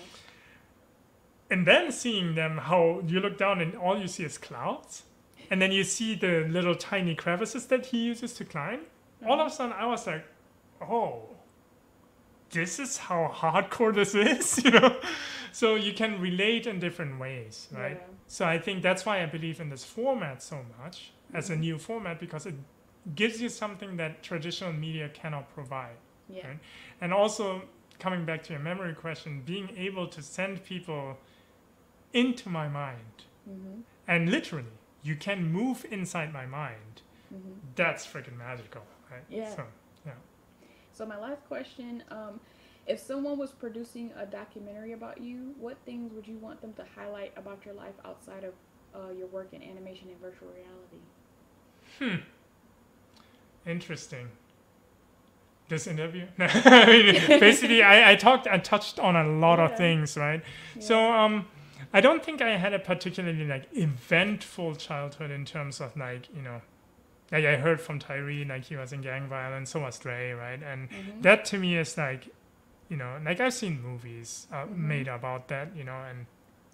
And then seeing them, how you look down and all you see is clouds, and then you see the little tiny crevices that he uses to climb. All of a sudden, I was like, "Oh, this is how hardcore this is," you know. So you can relate in different ways, right? Yeah. So I think that's why I believe in this format so much as a Mhm. new format, because it gives you something that traditional media cannot provide. Yeah. Right? And also, coming back to your memory question, being able to send people into my mind, Mhm. and literally, you can move inside my mind. Mhm. That's freaking magical, right? Yeah. So, yeah. So my last question: um, if someone was producing a documentary about you, what things would you want them to highlight about your life outside of uh, your work in animation and virtual reality? Hmm. Interesting. This interview? I mean, basically, I, I talked, I touched on a lot Yeah. of things, right? Yeah. So, um, I don't think I had a particularly like eventful childhood in terms of like, you know, like I heard from Tyree, like he was in gang violence, so was Dre, right? And Mhm. that to me is like, you know, like I've seen movies uh, Mhm. made about that, you know, and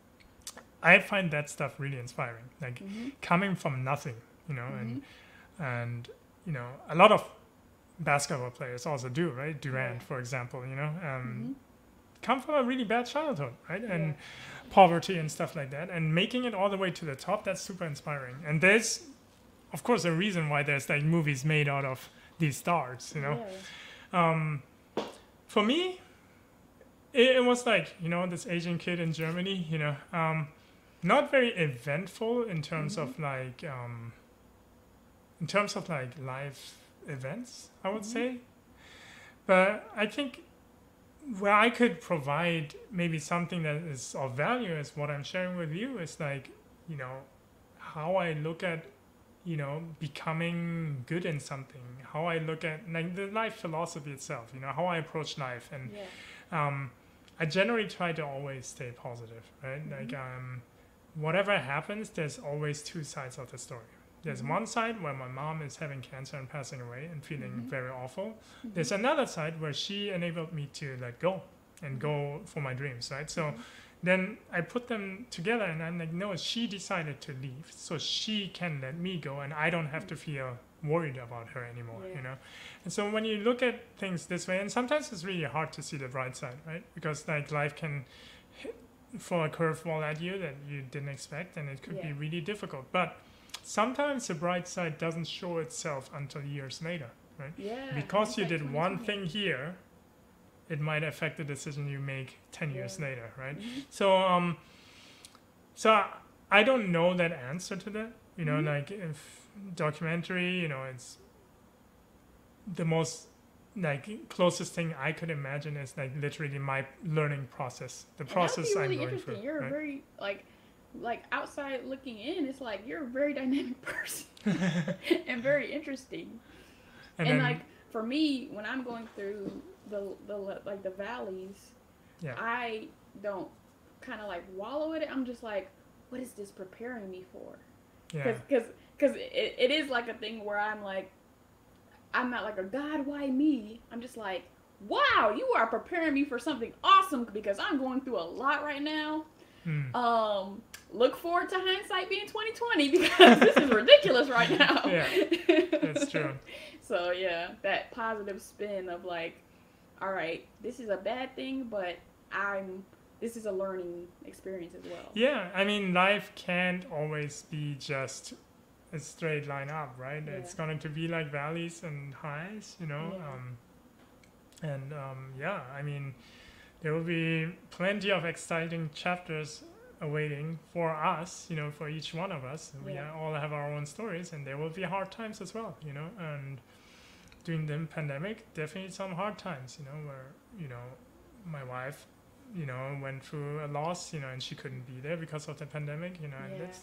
I find that stuff really inspiring. Like Mhm. coming from nothing, you know, Mhm. and and you know, a lot of basketball players also do, right? Durant, Yeah. for example, you know, um, Mhm. come from a really bad childhood, right? And Yeah. poverty and stuff like that, and making it all the way to the top, that's super inspiring. And there's, of course, a reason why there's like movies made out of these stars, you know. Yeah. Um, for me, it, it was like, you know, this Asian kid in Germany, you know, um, not very eventful in terms Mhm. of like, um, in terms of like life events, I would Mhm. say. But I think where I could provide maybe something that is of value is what I'm sharing with you is like, you know, how I look at, you know, becoming good in something, how I look at like the life philosophy itself, you know, how I approach life. And Yeah. um, I generally try to always stay positive, right? Mhm. Like um, whatever happens, there's always two sides of the story. There's Mhm. one side where my mom is having cancer and passing away and feeling Mhm. very awful. Mhm. There's another side where she enabled me to let go and go for my dreams, right? So Mhm. then I put them together and I'm like, no, she decided to leave, so she can let me go and I don't have to feel worried about her anymore, Yeah. you know? And so when you look at things this way, and sometimes it's really hard to see the bright side, right? Because like life can hit, throw a curveball at you that you didn't expect, and it could be Yeah. really difficult. But sometimes the bright side doesn't show itself until years later, right? Yeah. Because you hindsight did one twenty thing here, it might affect the decision you make ten years Yeah. later, right? Mhm. So, um, so I don't know that answer to that. You know, Mhm. like if documentary, you know, it's the most like closest thing I could imagine is like literally my learning process, the And process that would I'm be really going interesting. through. You're a right? very like, like outside looking in, it's like you're a very dynamic person and very interesting. and And, then, like for me, when I'm going through the the like the valleys, yeah, I don't kind of like wallow in it. I'm just like, what is this preparing me for? yeah, Because because it, it is like a thing where I'm like, I'm not like a God, why me? I'm just like, wow, you are preparing me for something awesome because I'm going through a lot right now. Hmm. Um, look forward to hindsight being twenty twenty because this is ridiculous right now. Yeah, that's true. So yeah, that positive spin of like, all right, this is a bad thing, but I'm this is a learning experience as well. Yeah, I mean, life can't always be just a straight line up, right? Yeah. It's going to be like valleys and highs, you know. Yeah. Um, and um, yeah, I mean, there will be plenty of exciting chapters awaiting for us, you know, for each one of us. We Yeah. all have our own stories, and there will be hard times as well, you know. And during the pandemic, definitely some hard times, you know, where, you know, my wife, you know, went through a loss, you know, and she couldn't be there because of the pandemic, you know, and Yeah. it's,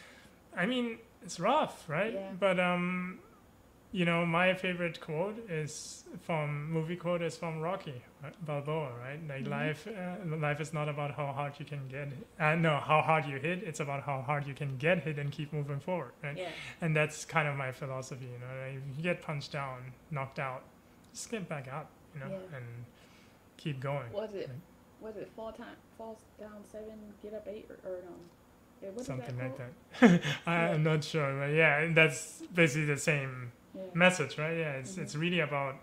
I mean, it's rough, right? Yeah. But, um, you know, my favorite quote is from, movie quote is from Rocky right? Balboa, right? Like Mhm. life, uh, life is not about how hard you can get, uh, no, how hard you hit, it's about how hard you can get hit and keep moving forward, right? Yeah. And that's kind of my philosophy, you know, like if you get punched down, knocked out, just get back up, you know, Yeah. and keep going. Was it Right. was it fall time falls down seven, get up eight, or, or no? Yeah, what is Something that like quote? that. I, I'm not sure, but yeah, and that's basically the same Yeah. message, right? Yeah, it's Mhm. it's really about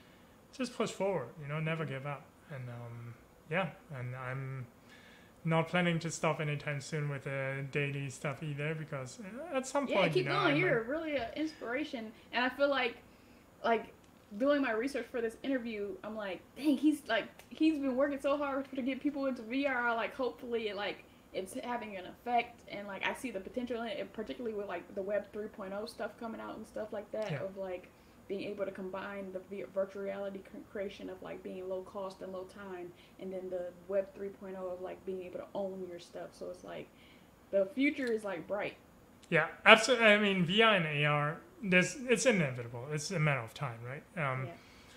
just push forward, you know, never give up, and um, yeah, and I'm not planning to stop anytime soon with the daily stuff either because uh, at some Yeah, point, keep you know, going. I'm You're like- really an inspiration, and I feel like, like, doing my research for this interview, I'm like, dang, he's like, he's been working so hard to get people into V R. Like, hopefully, it, like, it's having an effect, and like, I see the potential in it, particularly with like the Web three point oh stuff coming out and stuff like that, Yeah. of like being able to combine the v- virtual reality cr- creation of like being low cost and low time, and then the Web three point oh of like being able to own your stuff. So it's like the future is like bright. yeah, absolutely. I mean, V R and A R, there's it's inevitable. It's a matter of time, right? Um, Yeah.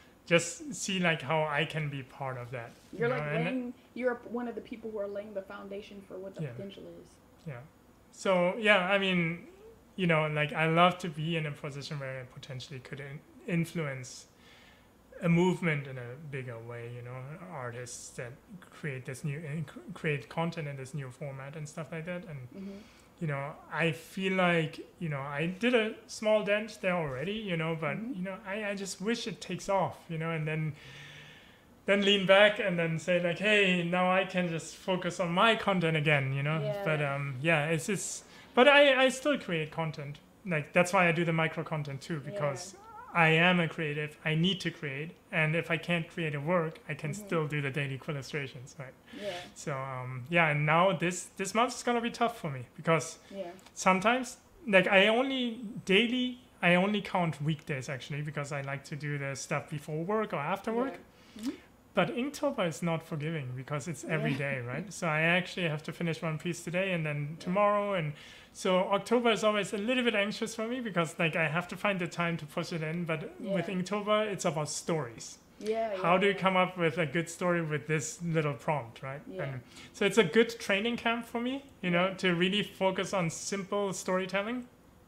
Just see like how I can be part of that. you You're know, like and- laying, you're one of the people who are laying the foundation for what the Yeah. potential is. Yeah. So yeah, I mean, you know, like I love to be in a position where I potentially could in- influence a movement in a bigger way. You know, artists that create this new and cr- create content in this new format and stuff like that. And Mm-hmm. you know, I feel like you know I did a small dent there already. You know, but Mhm. you know, I, I just wish it takes off. You know, and then. Then lean back and then say like, hey, now I can just focus on my content again, you know. Yeah. But um, yeah, it's just. But I, I still create content. Like that's why I do the micro content too, because I am a creative. I need to create, and if I can't create a work, I can Mhm. still do the daily illustrations, right? Yeah, So um, yeah, and now this this month is gonna be tough for me because yeah, sometimes like I only daily I only count weekdays actually because I like to do the stuff before work or after work. yeah. But Inktober is not forgiving because it's every Yeah. day, right? So I actually have to finish one piece today and then tomorrow, and so October is always a little bit anxious for me because like I have to find the time to push it in. But with Yeah. Inktober, it's about stories. Yeah, yeah. How do you yeah. come up with a good story with this little prompt, right? Yeah. And so it's a good training camp for me, you know, Yeah. to really focus on simple storytelling.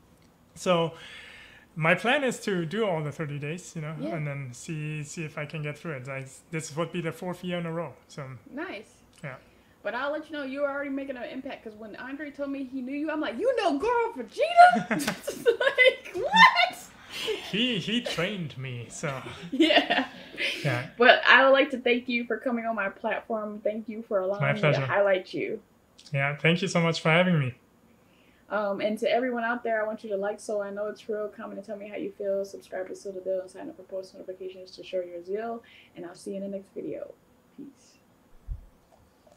So my plan is to do all the thirty days, you know, Yeah. and then see see if I can get through it. Like, this would be the fourth year in a row. So Nice. Yeah. But I'll let you know you're already making an impact because when Andre told me he knew you, I'm like, you know, girl, Vegeta. Like what? he he trained me. So Yeah. yeah, But I would like to thank you for coming on my platform. Thank you for allowing My me pleasure. to highlight you. yeah. Thank you so much for having me. Um, and to everyone out there, I want you to like So I Know It's Real, comment and tell me how you feel, subscribe to Seal the Bill, and sign up for post notifications to show your zeal. And I'll see you in the next video. Peace.